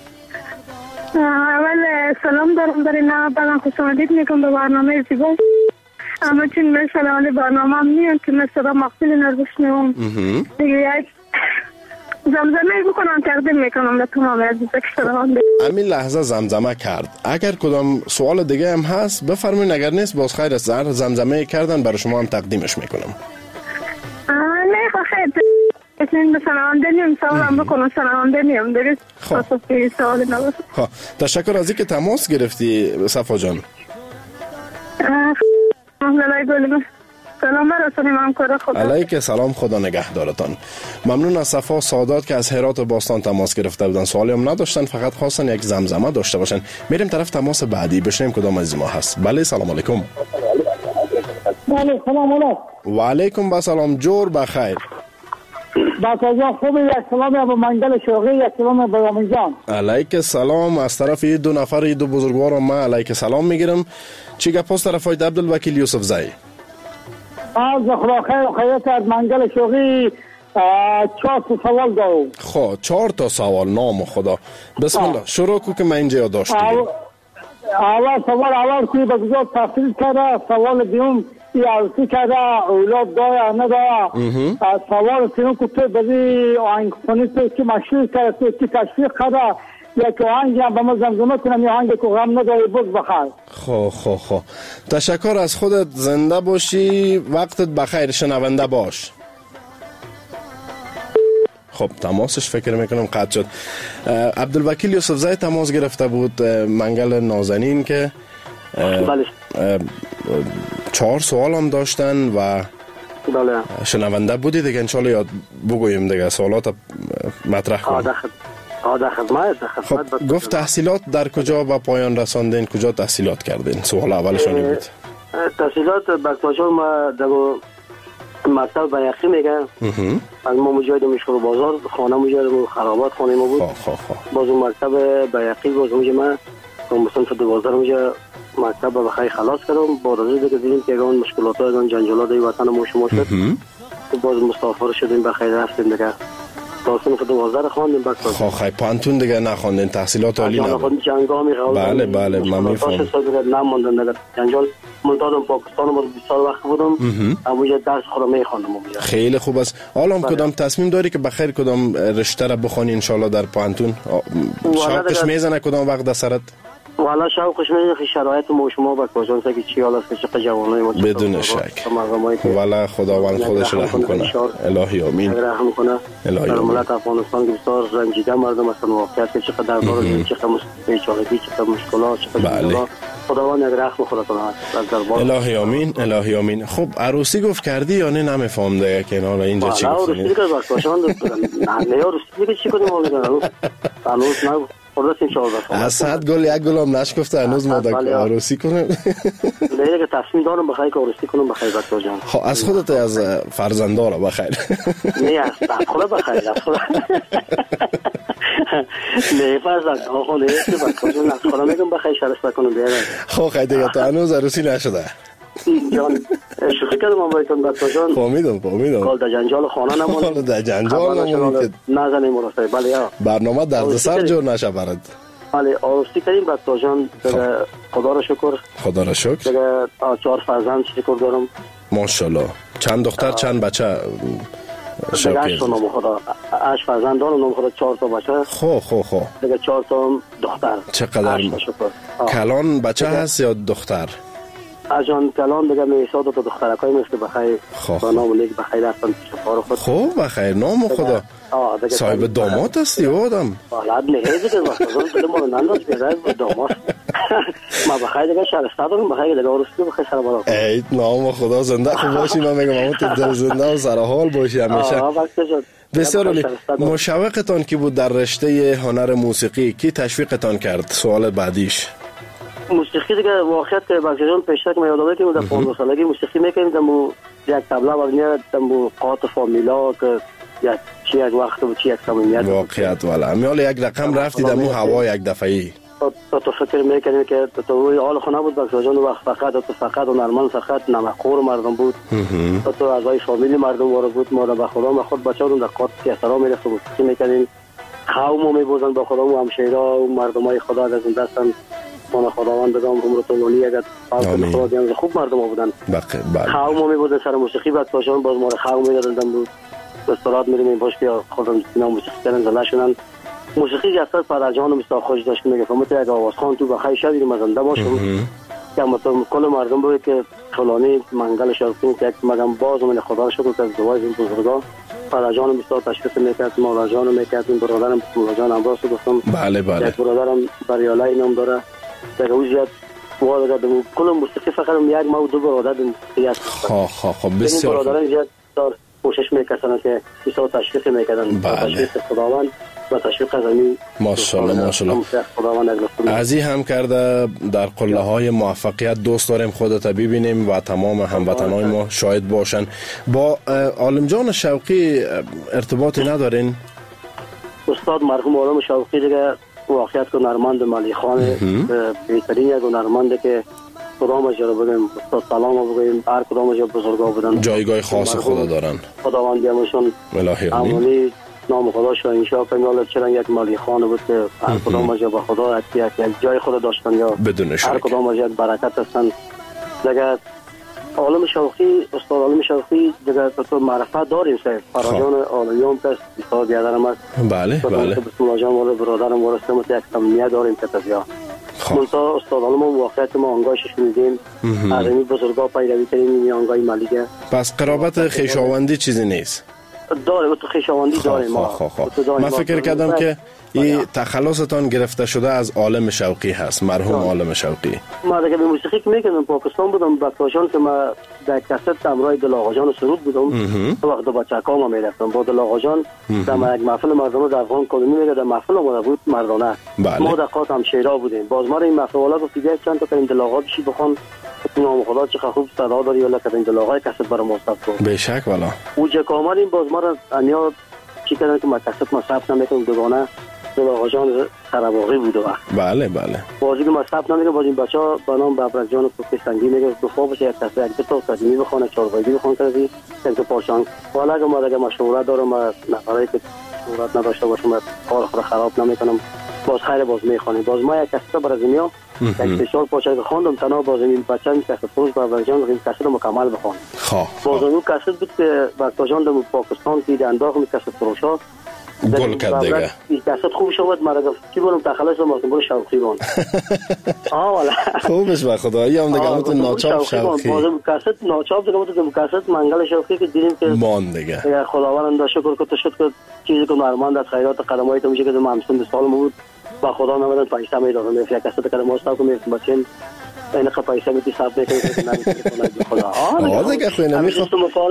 اول سلام دارم نه بعدم خوش آمدید میگم به برنامه زیبا. اما چون من سلام برنامه هم نیام که من صدا مقبول نرگشنم دیگه یک زمزمه بکنم تقدیم میکنم به تمام عزیزک سلام. همین لحظه زمزمه کرد. اگر کدام سوال دیگه هم هست بفرمایید، اگر نیست باز خیر است. زمزمه کردن برای شما هم تقدیمش میکنم. نه خیر اصلا سلام دنیم سوالم بکنم سلام دنیم دیگه سوال نباشه. تشکر از اینکه تماس گرفتی صفا جان. سلام برسونیم همکار خدا. علیک سلام، خدا نگهدارتان. ممنون از صفا سادات که از هرات و باستان تماس گرفته بودن. سوالی هم نداشتن، فقط خواستن یک زمزمه داشته باشن. میریم طرف تماس بعدی بشنیم کدام از ما هست. بله سلام علیکم. بله سلام علیکم. و علیکم با سلام، جور بخیر. با کجا خوبی؟ یک سلام به منگل شوقی، یک سلام به رامین جان. علیک سلام. از طرف این دو نفر این دو بزرگوار ما علیک سلام میگیرم. چی گپ است طرف های عبدالوکیل یوسف زئی؟ از خدا خیر و خیرت از منگل شوقی 4 سوال دارم. خب 4 تا سوال، نام خدا. بسم الله شروع کو که من اینجا داشت. اول سوال اول که به گذار تحصیل کرده، سوال دیوم یارسی کرده، اولاد داره نداره. سوال سیون که تو بزی آهنگ خونی تو که مشهور کرده، تو که تشویق کرده، یک آهنگی هم به ما زمزمه کنم، یا آهنگی که غم نداره بود بخیر. خب تشکر از خودت، زنده باشی، وقتت بخیر، شنونده باش. خب تماسش فکر میکنم قطع شد. عبدالوکیل یوسف زئی تماس گرفته بود، منگل نازنین که 4 سوال هم داشتن و شنونده بودی دیگه. انشالله یاد بگویم دیگه سوالات مطرح کنیم. خب گفت تحصیلات در کجا به پایان رساندین؟ کجا تحصیلات کردین؟ سوال اولشانی بود. تحصیلات بکتاشان ما در مکتب بیقی میگن. از ما مجاید مشکل بازار خانه مجاید خرابات خانه ما بود. باز اون مکتب بیقی باز اونجا من مصنف 12 اونجا مکتب بخیر خلاص کردم. با رضا دیگه دیدیم که اون مشکلات ها اون جنجالات در وطن ما شما شد. باز مسافر شدیم بخیر رفتیم دیگه. تا صنف 12 خواندیم بعد خب پانتون دیگه نخواندین، تحصیلات عالی نبود. جنگامی بله من میفهمم. نموندن دیگه جنجال منتادم پاکستان باز 20 سال وقت بودم. اونجا درس خودم میخواندم. خیلی خوب است. حالا کدام تصمیم داری که بخیر کدام رشته را بخونی ان شاء الله در پانتون؟ شاقش میزنه کدام وقت در سرت؟ والا شوقش میزنه شرایط ما شما با کجا که چی حالا است که جوانای ما بدون شک. والا خداوند خودش رحم کنه. الهی آمین. رحم کنه. الهی آمین. ملت افغانستان که بسیار رنجیده مردم هستن، واقعیت که چقدر داره، چقدر بیچارگی، چقدر مشکلات، چقدر خداوند رحم خدا کنه. الهی آمین. الهی آمین. خب عروسی گفت کردی یا نه؟ نمیفهم دیگه که حالا اینجا چی گفتی؟ عروسی که باکاشان نه عروسی که چی کنیم هنوز نه. از 100 گل یک گلم نشکفته هنوز ما در عروسی کنیم. دیگه تصمیم دارم بخیر که عروسی کنم بخیر بچه جان. خب از خودت از فرزندارا بخیر. نه از خدا بخیر نه فرزند آقا نه بچه جان از خدا میگم بخیر شرف بکنم بیاره. خب خیلی دیگه تا هنوز عروسی نشده جان. شوخی کردم من بایتون بچه جان. فهمیدم کال در جنجال خانه نمون. در جنجال نمون نزنیم مراسته. بله یا برنامه دردسر جور نشه برد. بله عروسی کردیم بچه جان خدا را شکر. خدا را شکر. دیگه 4 فرزند شکر دارم. ماشاءالله. چند دختر چند بچه؟ دیگه 8 نام خدا 8 فرزند دارم، نام خدا 4 تا بچه. خو دیگه 4 تا دختر. چقدر کلان بچه هست یا دختر؟ اجان کلان دیگه میساد تا دخترکای مثل بخیر با نام نیک بخیر هستن شفار خود. خوب بخیر نام خدا. صاحب داماد هستی آدم. ولاد نهیزی که وقت دل ما ننداز بیاد داماد. ما بخیر دیگه شهرستان دارم بخیر دیگه عروسی بخیر سر بالا. ای نام خدا زنده خوب باشی. من میگم اون تو زنده و سر حال باشی همیشه. بسیار عالی. مشوقتان کی بود در رشته هنر موسیقی؟ کی تشویقتان کرد؟ سوال بعدیش. موسیقی دیگه واقعیت که بخشیدن پیشتر که من یادم که در 15 سالگی موسیقی میکنیم دمو یک تبله برنیه دمو قاط فامیلا که چی یک وقت و چی یک سمینیت واقعیت والا امیال یک رقم رفتی دمو هوا یک دفعی تو فکر میکنیم که تو حال خونه بود بخشیدن وقت فقط و نرمان فقط نمکخور مردم بود تو اعضای فامیلی مردم وارد بود ما به خدا ما خود بچه‌ها در قاط کیسرا میرفت موسیقی میکنیم قومو میبوزن با خدا و همشهرا و مردمای خدا از این دستن من خداوند بدم عمر طولانی اگر پاک خدا بیان خوب مردم بودن بله قومو میبوزن سر موسیقی بعد باشون باز ما قوم میدادن بود استراحت میریم باش بیا خودم اینا موسیقی کردن زلا شدن موسیقی جسد پر جان مثل خوش داشت میگه فهمت یک آواز خان تو بخیر شب میریم زنده باشم که مطلب کل مردم بود که فلانی منگل شرطین که مگم باز من خدا رو شکر که زواج این بزرگا پر جان مثل تشخیص میکرد مولا جان میکرد برادرم مولا جان امروز گفتم بله یک برادرم بریالای نام داره در اوجیت وارد دادم کل موسیقی فقط یک ما و دو برادر موسیقی است. خب بسیار این برادران زیاد کوشش میکردن که ایسا تشویق میکردن تشویق خداوند و تشویق زمین ماشاءالله ازی هم کرده در قله های موفقیت دوست داریم خودت ببینیم و تمام هموطنان ما شاهد باشن. با عالم جان شوقی ارتباطی ندارین؟ استاد مرحوم عالم شوقی دیگه واقعیت که هنرمند ملی خان بهترین یک هنرمنده که کدامش رو بگیم استاد سلام بگیم هر کدامش بزرگا بودن جایگاه خاص خدا دارن خداوندی همشون امانی نام خداش رو انشاء کنیم چرا یک ملی خان بود که هر کدامش به خدا یک جای خدا داشتن یا بدون شک هر کدامش یک برکت هستن دیگه عالم شوقی استاد عالم شوقی دیگه تو معرفت داریم سه فراجان عالمیان پس استاد بیادرم است بله بسم الله جان وارد برادرم وارسته مت یک تمنیت داریم که تزیا منتها استاد عالم واقعیت ما انگاهش شنیدیم از این بزرگا پیروی کردیم این انگاه ملیگه پس قرابت خویشاوندی چیزی نیست داره تو خویشاوندی داریم من فکر کردم که این تخلصتان گرفته شده از عالم شوقی هست مرحوم عالم شوقی ما دیگه به موسیقی که میکنم پاکستان بودم بچه‌هاشون که ما در کست امرای دل آقا جان سرود بودم وقت بچه‌ها میرفتم با دل آقا جان در یک محفل مردم در افغان کدومی میگه در محفل ما بود مردانه ما در قاط هم شیرا بودیم باز ما این محفل والا گفت دیگه چند تا این دل آقا بشی بخون نام خدا چه خوب صدا داری ولی که این دل آقا کست برام مصطفی کن به شک والا او جه کامل این باز ما را انیا چی کردن که ما کست مصرف نمیکنم دوگانه دل آقا جان خراباقی بود وقت بله بازی که مصرف نمیکنم باز این بچه‌ها با نام بابرک جان و سنگی میگه دو خواب باشه یک دسته یک دو تا قدیمی بخونه چهاربایدی بخونه کردی یک دو پاشان حالا که ما دیگه مشورت دارم ما نفرایی که مشورت نداشته باشم کار خود خراب نمیکنم باز خیر باز میخوانیم باز ما یک کسته برای زمیا یک چهار پاشه که خواندم تنها باز این بچه می کسته پروش بابرک جان این کسته مکمل بخوانم باز اون کسته بود که بابرک جان در پاکستان که انداخت می کسته پروشا گل کرد دیگه این کسد خوب شد مرا گفت کی برم تخلص ما برو شوقی بون والا خوبش به خدایی هم دیگه مت ناچاپ شوقی بازم کسد ناچاپ دیگه مت کسد منگل شوقی که دیدیم که مان دیگه خداوند شکر که تو شد که چیزی که نرمند از خیرات قدمای تو میشه که ما همسن سال بود با خدا نمیدن پیسه میدادن میفیا کسد قدم استاد کو میرسم بچین این پیسه میتی حساب میکنه نمیشه خدا دیگه خو نمیخواد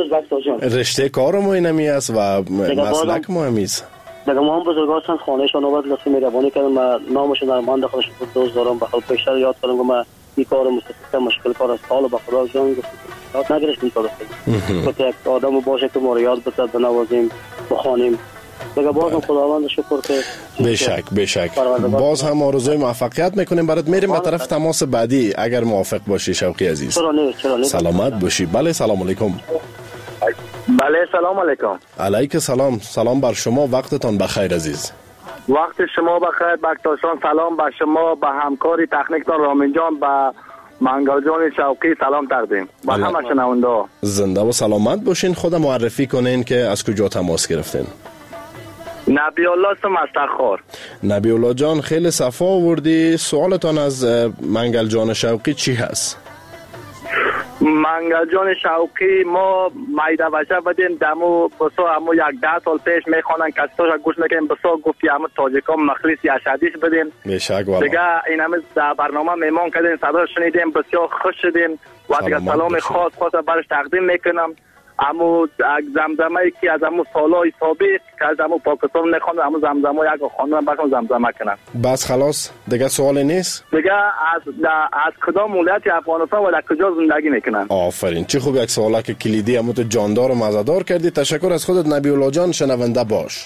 رشته کارم اینمی است و مسلک مهمی است دیگه ما هم بزرگان خانهشان آورد لطف مهربانی کردن ما نامشون در مان داخلش دوست دارم بخاطر پیشتر یاد کردم که ما این کار موسیقی مشکل کار است حالا به خدا جان گفت نگرفتیم کار است که یک آدم باشه که ما رو یاد بده بنوازیم بخوانیم دیگه بازم خداوند شکر که به شک باز هم آرزوی موفقیت میکنیم برات میریم به طرف تماس بعدی اگر موافق باشی شوقی عزیز چرا سلامت باشی بله سلام علیکم بله سلام علیکم علیک سلام بر شما وقتتان بخیر عزیز وقت شما بخیر بکتاشان. سلام به شما، به همکاری تکنیکتان رامین جان، به منگل جان شوقی سلام تقدیم به همه شنونده ها. زنده و سلامت باشین. خود معرفی کنین که از کجا تماس گرفتین؟ نبی الله هستم از تخار. نبی الله جان خیلی صفا آوردی. سوالتان از منگل جان شوقی چی هست؟ منگل جان شوقی ما مایده وجه بدیم دمو بسا همو 1-10 سال پیش میخوانن کسیتاش گوش میکنیم بسا گفتی همو تاجیکان مخلصی اشدیش بدیم بیشک والا دیگه این همه در برنامه میمان کردیم صدا شنیدیم بسیار خوش شدیم و دیگه سلام خاص برش تقدیم میکنم. امو زمزمه ای که از امو سالای سابق که از امو پاکستان میخوانن امو زمزمه یک خانم برشون زمزمه کنن. بس خلاص دیگه سوال نیست دیگه از کدام ولایت افغانستان و در کجا زندگی میکنن؟ آفرین، چه خوب یک سواله که کلیدی امو تو جاندار و مزه‌دار کردی. تشکر از خودت نبی الله جان. شنونده باش.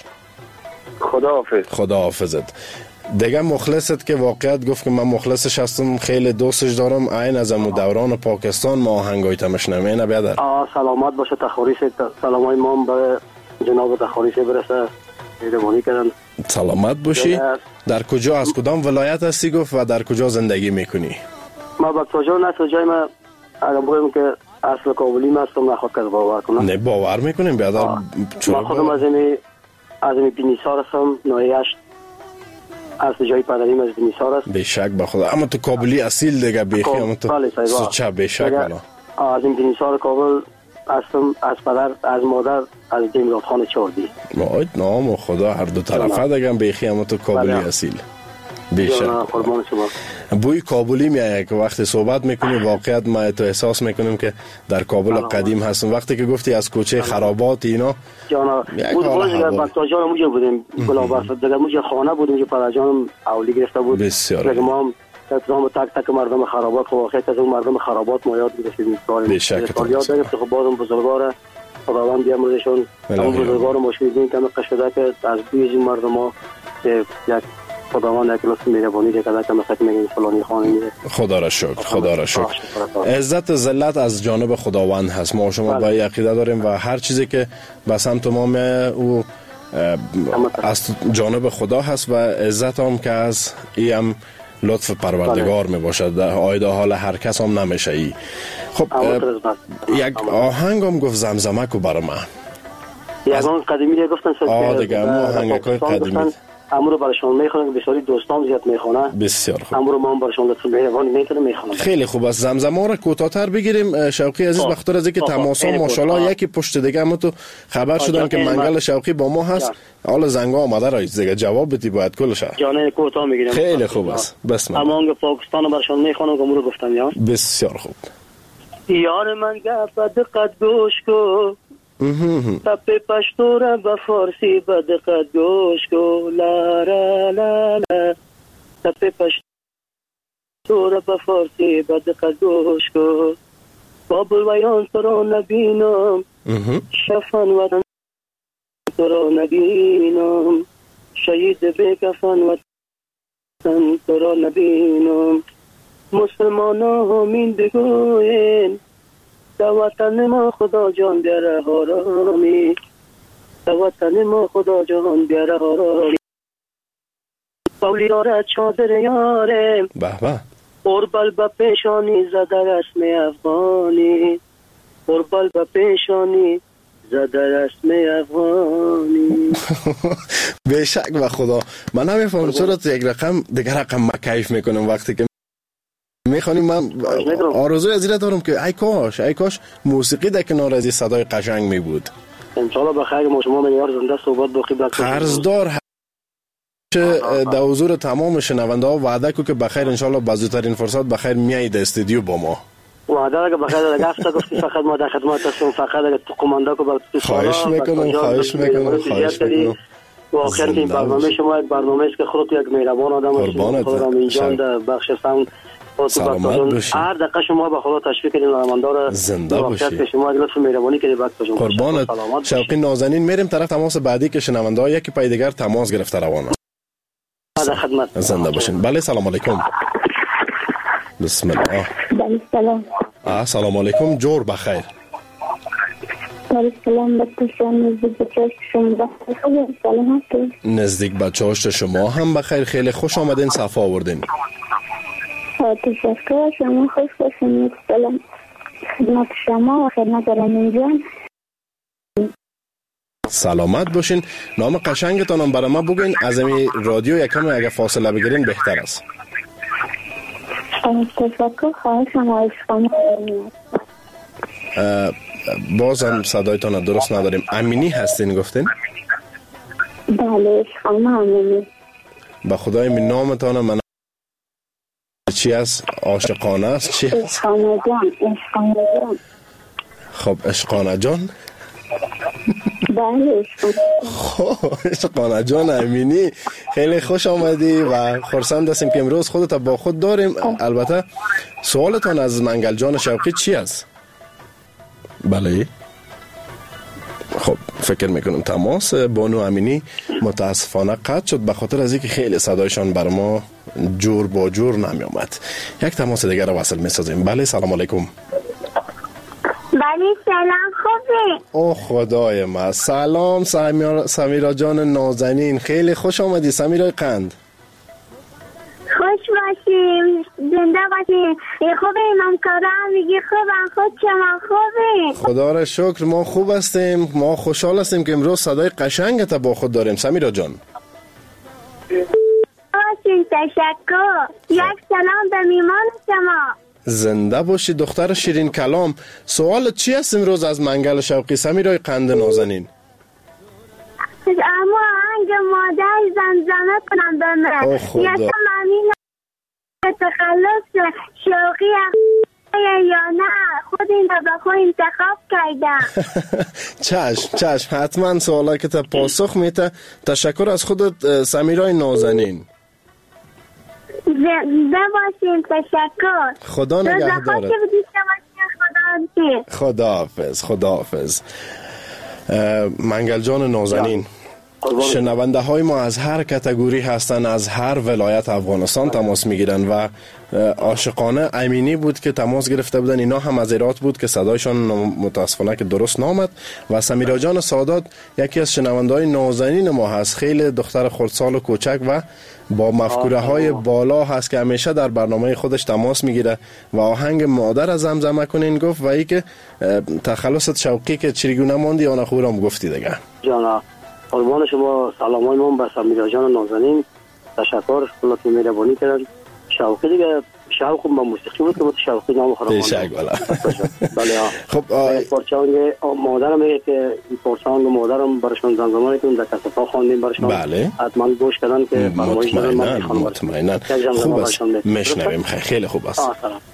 خداحافظ. خداحافظت. دیگه مخلصت که واقعیت گفت که من مخلصش هستم، خیلی دوستش دارم. عین از امو دوران پاکستان ما آهنگای تمشنم. اینه بیادر سلامت باشه. تخاریش سلامای ما به جناب تخاریش برسه. مهربانی کردن. سلامت باشی. در کجا از کدام ولایت هستی گفت و در کجا زندگی میکنی؟ ما با کجا نه جای ما اگر بگم که اصل کابلی هستم نخواد که باور کنم. نه باور میکنیم بیادر. ما خودم از این بینیسار هستم. نایشت اصل جای پدریم از بینیسار است. بیشک بخدا. اما تو کابلی اصیل دیگه بیخی. اما تو سوچه بیشک والا. از این بینیسار کابل هستم. از پدر از مادر از جمرات خان چاردی. ماید نام خدا هر دو طرفه دیگه بیخی. اما تو کابلی اصیل بیشک. قربان شما. بوی کابلی میایه که وقتی صحبت میکنی واقعیت ما تو احساس میکنیم که در کابل قدیم هستم. وقتی که گفتی از کوچه خرابات اینا جانا بود بچا جان موجه بودیم گلابرف دیگه موجه خانه بودیم که پدر جانم اولی گرفته بود. بسیار دیگه ما هم تک مردم خرابات خو واقعیت از اون مردم خرابات ما یاد گرفتیم. بیشک یاد گرفت خب بازم بزرگوار خداوند بیامرزشون. اون بزرگوار مشکلی که قشده که از بیج مردم یک خداوند یک لطف مهربانی که کذا که مثلا میگن فلانی خانه میره. خدا را شکر. خدا را شکر. عزت ذلت از جانب خداوند هست. ما شما با عقیده داریم و هر چیزی که به سمت ما او از جانب خدا هست و عزت هم که از این لطف پروردگار می باشد. آیده حال هر کس هم نمیشه ای. خب یک آهنگ هم گفت زمزمه کو برای من. یک آهنگ قدیمی گفتن دیگه آهنگ قدیمی امرو برشون میخونن که بسیاری دوستان زیاد میخونن. بسیار خوب. امرو ما هم برشون لطف مهربانی میکنه میخونن. خیلی خوب است. زمزمه را کوتاه‌تر بگیریم. شوقی عزیز بخاطر از اینکه تماسا ماشاءالله یکی پشت دیگه اما تو خبر شدن که منگل شوقی با ما هست. حالا زنگا آمده رایز دیگه جواب بدی باید کلش. جان کوتاه میگیرم. خیلی خوب است. بسم الله. اما پاکستان برشون میخونن که امرو گفتم یا. بسیار خوب. یار من گپ دقت گوش کو. تپه پشتو را به فارسی به دقت گوش کو. لا لا لا لا. تپه پشتو را به فارسی به دقت گوش کو. بابل ویان تو را نبینم. شفن وطن تو را نبینم. شهید بکفن وطن تو را نبینم. مسلمان ها همین بگوین در وطن ما خدا جان بیاره آرامی. در وطن ما خدا جان بیاره آرامی. قولی داره چادر یاره به به قربال به پیشانی زده رسم افغانی. قربال به پیشانی زده رسم افغانی. بیشک و خدا. من نمیفهم چرا تو یک رقم دیگر رقم ما کیف میکنم وقتی که میخوانیم. من آرزوی از این دارم که ای کاش موسیقی در کنار از این صدای قشنگ می بود. انشالله بخیر. ما شما میلیار زنده صحبت بخیر قرضدار در حضور تمام شنونده ها وعده کو که بخیر انشالله بازترین فرصت بخیر میایید استودیو با ما. وعده که بخیر دیگه هفته گفتی فقط ما در خدمت هستیم. فقط اگه تو قماندا کو بر خواهش میکنم. واقعا این برنامه شما یک برنامه است که خودت یک مهربان آدم هستید. خودم اینجا در بخش ساوند سلامت باشی. هر دقیقه شما به خدا تشویق کردین نمایندار زنده باشی. شما لطف مهربانی کردید بچه‌ها. قربانت. شوقی نازنین. میریم طرف تماس بعدی که شنونده ها یکی پای دیگر تماس گرفته روانه. در خدمت. زنده باشین. بله سلام علیکم. بسم الله. بله سلام. سلام علیکم. جور بخیر. سلام بچه‌شان نزدیک بچه‌ش شما بخیر سلامت نزدیک بچه‌هاش شما هم بخیر. خیلی خوش آمدین، صفا آوردین. تشکر. شما خوش باشین. سلام خدمت شما و خدمت رامین جان. سلامت باشین. نام قشنگتان هم برای ما بگین. از این رادیو یکم اگه فاصله بگیرین بهتر است. تشکر. خواهشم عشقانه. بازم صدایتان درست نداریم. امینی هستین گفتین؟ بله عشقانه امینی. به خدای من نامتان من چی است؟ عاشقانه است؟ چی است؟ عشقانه جان. عشقانه جان. خب عشقانه جان. بله خب عشقانه جان امینی، خیلی خوش آمدی و خرسند هستیم که امروز خودت با خود داریم. البته سوالتان از منگل جان شوقی چی است؟ بله. خب فکر میکنم تماس بانو امینی متاسفانه قطع شد به خاطر از اینکه خیلی صدایشان بر ما جور با جور نمی اومد. یک تماس دیگر رو وصل میسازیم. بله سلام علیکم. بله سلام خوبی؟ او خدای ما. سلام سمیرا جان نازنین، خیلی خوش آمدی سمیرای قند. خوش باشیم، زنده باشیم. خوبه امام کارم میگی خوبم، خود شما خوبه؟ خدا را شکر ما خوب هستیم. ما خوشحال هستیم که امروز صدای قشنگت با خود داریم سمیرا جان. باشین تشکر. یک سلام به میمان شما. زنده باشی دختر شیرین کلام. سوال چی است امروز از منگل شوقی سمیرای قند نازنین؟ اما آهنگ مادر زمزمه کنم به من. یا ممنون تخلص شوقی یا نه خود این رو به خود انتخاب کردم. چشم حتما سوالا که تا پاسخ میته. تشکر از خودت سمیرای نازنین. زنده باشین. تشکر. خدا نگهدارت. خداحافظ. منگل جان نازنین، شنونده های ما از هر کاتگوری هستن، از هر ولایت افغانستان تماس میگیرن و عاشقانه امینی بود که تماس گرفته بودن. اینا هم از ایرات بود که صدایشان متاسفانه که درست نامد. و سمیرا جان سادات یکی از شنونده های نازنین ما هست. خیلی دختر خردسال و کوچک و با مفکوره های بالا هست که همیشه در برنامه خودش تماس میگیره و آهنگ مادر از زمزمه کنین گفت و ای که تخلصت شوقی که چریگونه ماندی آن خورم گفتی دیگه. جانا قربان شما. سلامای من به سمیرا جان نازنین. تشکر خلوت مهربانی کردن. شوقی دیگه شوق با موسیقی بود که بود شوقی نام خرابان. بله. خب پرچانگ مادرم میگه که پرچانگ مادرم برشون زمزمه کنیم در کسفا خواندیم برشون. بله. حتما گوش کردن که مطمئناً خوب است. میشنویم. خیلی خوب است.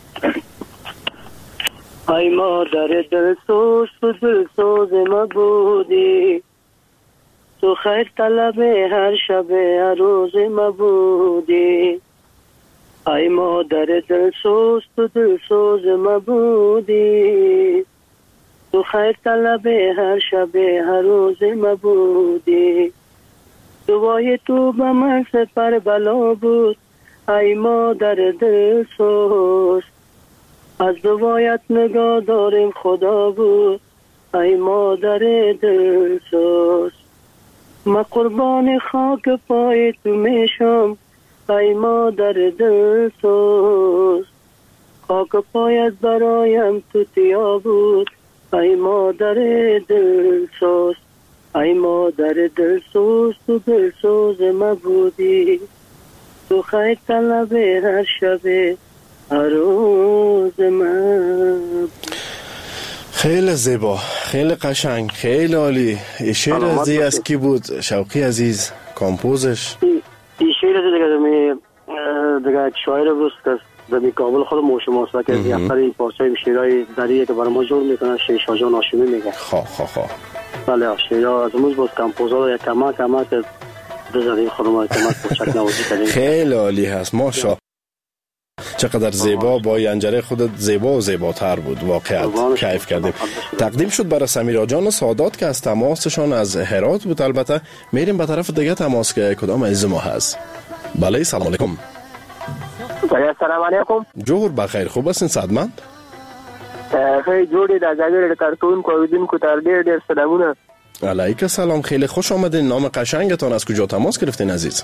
ای مادر دلسوز تو دلسوز ما بودی، تو خیر طلب هر شب هر روز ما بودی. ای مادر دلسوز تو دلسوز ما بودی، تو خیر طلب هر شب هر روز ما بودی. دعای تو به من سپر بلا بود ای مادر دلسوز، از دعایت نگاه داریم خدا بود ای مادر دلسوز. ما قربان خاک پای تو میشم ای مادر دلسوز، خاک پایت برایم تو تیا بود ای مادر دلسوز. ای مادر دلسوز تو دلسوز ما بودی، تو خیر طلب هر شب هر روز ما. خیلی زیبا، خیلی قشنگ، خیلی عالی. این شعر ازی از کی بود شوقی عزیز کامپوزش؟ این شعر دیگه شاعر روز که در کابل خود موشماست و که اکثر پارچای شعرهای دریه که برای ما جور میکنه شیشا جان هاشمی میگه. خواه بله شعرها از امروز باز کمپوزار یک کمک که بزنیم خودم کمک کوچک نوازی کردیم. خیلی عالی هست ماشا. چقدر زیبا با ینجره خودت زیبا و زیباتر بود. واقعا کیف کردیم. تقدیم شد برای سمیرا جان سادات که از تماسشان از هرات بود. البته میریم به طرف دیگه تماس که کدام عزیز ما هست. بله سلام علیکم. سلام علیکم. جوهر بخیر، خوب هستین؟ صدمند خیلی جوړې د ازادي کارتون کویدونکو ته ډېر ډېر سلامونه. علیک السلام، خیلی خوش آمدین. نام قشنگتان، از کجا تماس گرفتین عزیز؟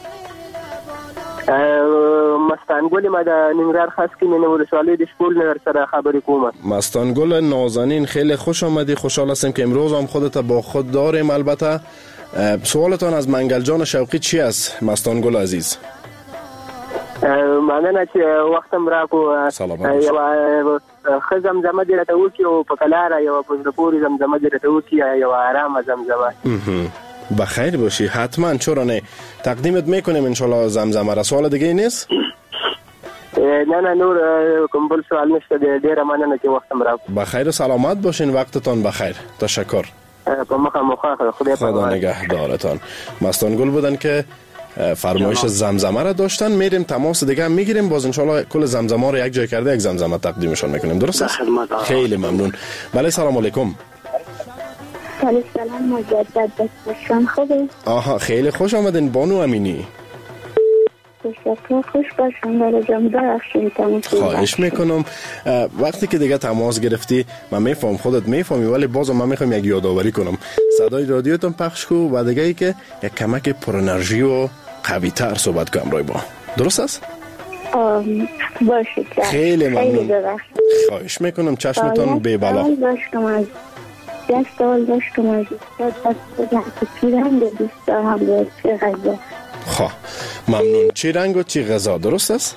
مستانگل ما در ننگرهار خاص که من ولسوالی دشپول نگر سر خبری کومه. مستانگل نازنین، خیلی خوش آمدی. خوشحال هستیم که امروز هم خودت با خود داریم. البته سوالتان از منگل جان شوقی چی است مستانگل عزیز؟ مننه چې وختم راکو. یو ښه زمزمه دې راته وکړي او په کلاره یو په زړه پورې زمزمه دې راته وکړي، یو آرامه زمزمه. بخیر باشی. حتما، چرا نه، تقدیمت میکنیم انشالله زمزمه را. سوال دیگه نیست؟ نه نور کوم بل سوال نشته. ډیره مننه چې وختم راکو. بخیر و سلامت باشین. وقتتان بخیر. تشکر. په مخه خدا نگهدارتان. مستانگل بودن که فرمایش زمزمه را داشتن. میریم تماس دیگه هم میگیریم. باز انشالله کل زمزمه رو یک جای کرده یک زمزمه تقدیمشان میکنیم. درست است؟ خیلی ممنون. بله سلام علیکم. سلام مجدد باشم. خوبه؟ آها خیلی خوش آمدین بانو امینی. تشکر. خوش باشم. برجام بخشید تماس. خواهش میکنم. وقتی که دیگه تماس گرفتی من میفهم خودت میفهمی، ولی بازم من میخوام یک یادآوری کنم. صدای رادیوتون پخش کو و دیگه ای که یک کمک پر انرژی و قوی تر صحبت کنم رای با. درست است؟ باشید. خیلی ممنون. خواهش میکنم. چشمتون به بالا. دستال داشتم از چی رنگ دوست دارم و چه غذا. خواه ممنون. چی رنگ و چی غذا؟ درست است؟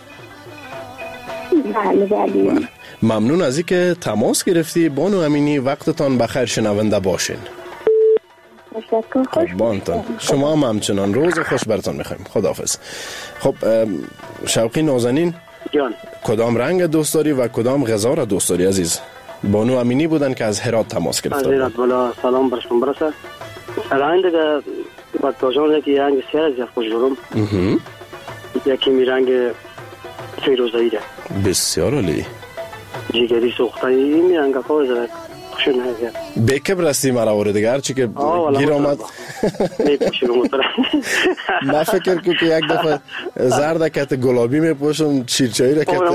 بله. ممنون از اینکه تماس گرفتی بانو امینی. وقتتان بخیر. شنونده باشین. تشکر. قربانتان. شما هم همچنان. روز خوش براتون میخوایم. خداحافظ. خب شوقی نازنین جان، کدام رنگ دوست داری و کدام غذا را دوست داری عزیز؟ بانو امینی بودن که از هرات تماس گرفتن. از هرات بالا. سلام برشون برسه. الان دیگه بطاجان که رنگ سیاه زیاد خوش دارم. یکی می رنگ فیروزایی ده. بسیار عالی. جگری سوختایی می رنگ فوز ده. خوشون هست. بیکب رستی مرا ورده دیگه هرچی که گیر آمد میپوشیم مطمئن. من فکر کنم که یک دفعه زرد کت گلابی میپوشم، چیرچایی را کت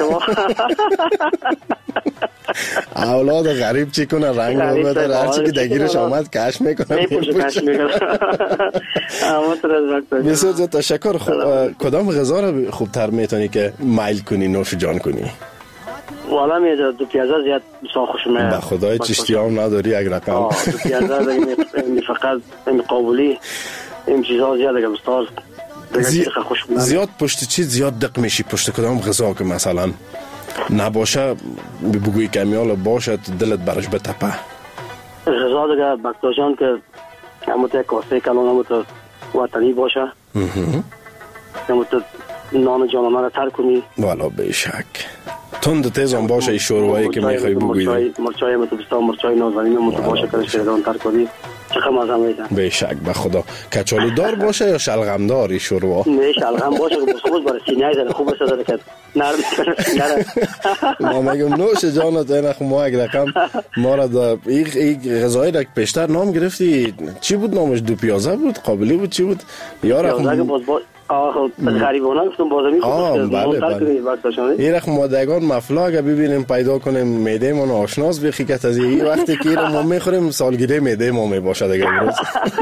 اولاد غریب چی کنه رنگ بده، هرچی که دگیرش آمد کش میکنه میپوشه. بسیار زیاد تشکر. کدام غذا را خوبتر میتونی که میل کنی نوش جان کنی؟ والا میده دو پیازه زیاد بسیار خوشم. به خدای چشتی هم نداری یک رقم. دو پیازه فقط قابلی این چیزها زیاد دیگه بسیار زیاد پشت چیز زیاد دق میشی پشت کدام غذا که مثلا نباشه بگوی کمیال باشه دلت برش بتپه. غذا دیگه بکتاجان که همونطور کاسه کلان همونطور وطنی باشه، همونطور نان جانانه را تر کنی. والا بیشک تند تیزم باشه ای شوروایی که میخوای بگویی. مرچای همونطور بسیار مرچای نازنین همونطور باشه که شیردان تر کنی. چقدر مزه میدن. بیشک به خدا. کچالو دار باشه یا شلغم دار ای شوروا؟ نه شلغم باشه که بسخوز برای سینه زنه خوب بسه داره که نرم ما میگم نوش جانت اینخ ما یک رقم ما را دا این غذایی را پیشتر نام گرفتی چی بود نامش؟ دو پیازه بود؟ قابلی بود؟ چی بود؟ یا رقم غریبانه گفتم بازمی بله. این رقم مادگان مفلا اگه ببینیم پیدا کنیم میده من آشناس بخیکت از این وقتی که ما میخوریم سالگیره میده ما میباشد اگه بروز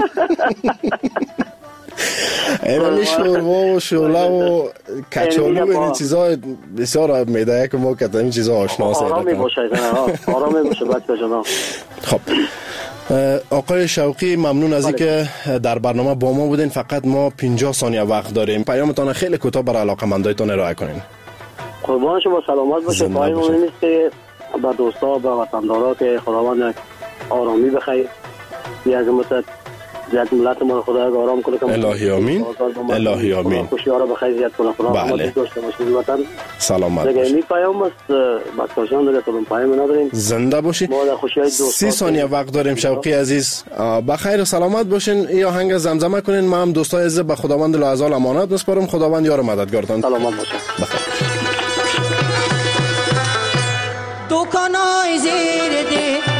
این شوروا و شوله و کچالو این چیزا بسیار میده که ما کتا این چیزا آشناس آرامی باشه آرامی باشه بچه جناب. خب آقای شوقی ممنون از اینکه در برنامه با ما بودین. فقط ما 50 ثانیه وقت داریم. پیامتان خیلی کوتاه برای علاقه‌مندایتان ارائه کنین. قربان شما سلامت باشه. پایین نیست که با دوستا با وطندارا که خداوند آرامی بخیر یک مدت یک ملت ما خدا آرام کنه. الهی آمین. الهی آمین. خوشیارا بخیر زیاد کنه خدا. بله. وطن سلامت باشه. دیگه می پیام است بچه‌جان دیگه تو پیام نداریم. زنده باشین. 30 ثانیه وقت داریم شوقی عزیز. بخیر و سلامت باشین. این آهنگ زمزمه کنین. ما هم دوستای عزیز به خداوند لعزال امانت میسپارم. خداوند یار مددگارتان. سلامت باشه. بخیر. دکانای زیر ده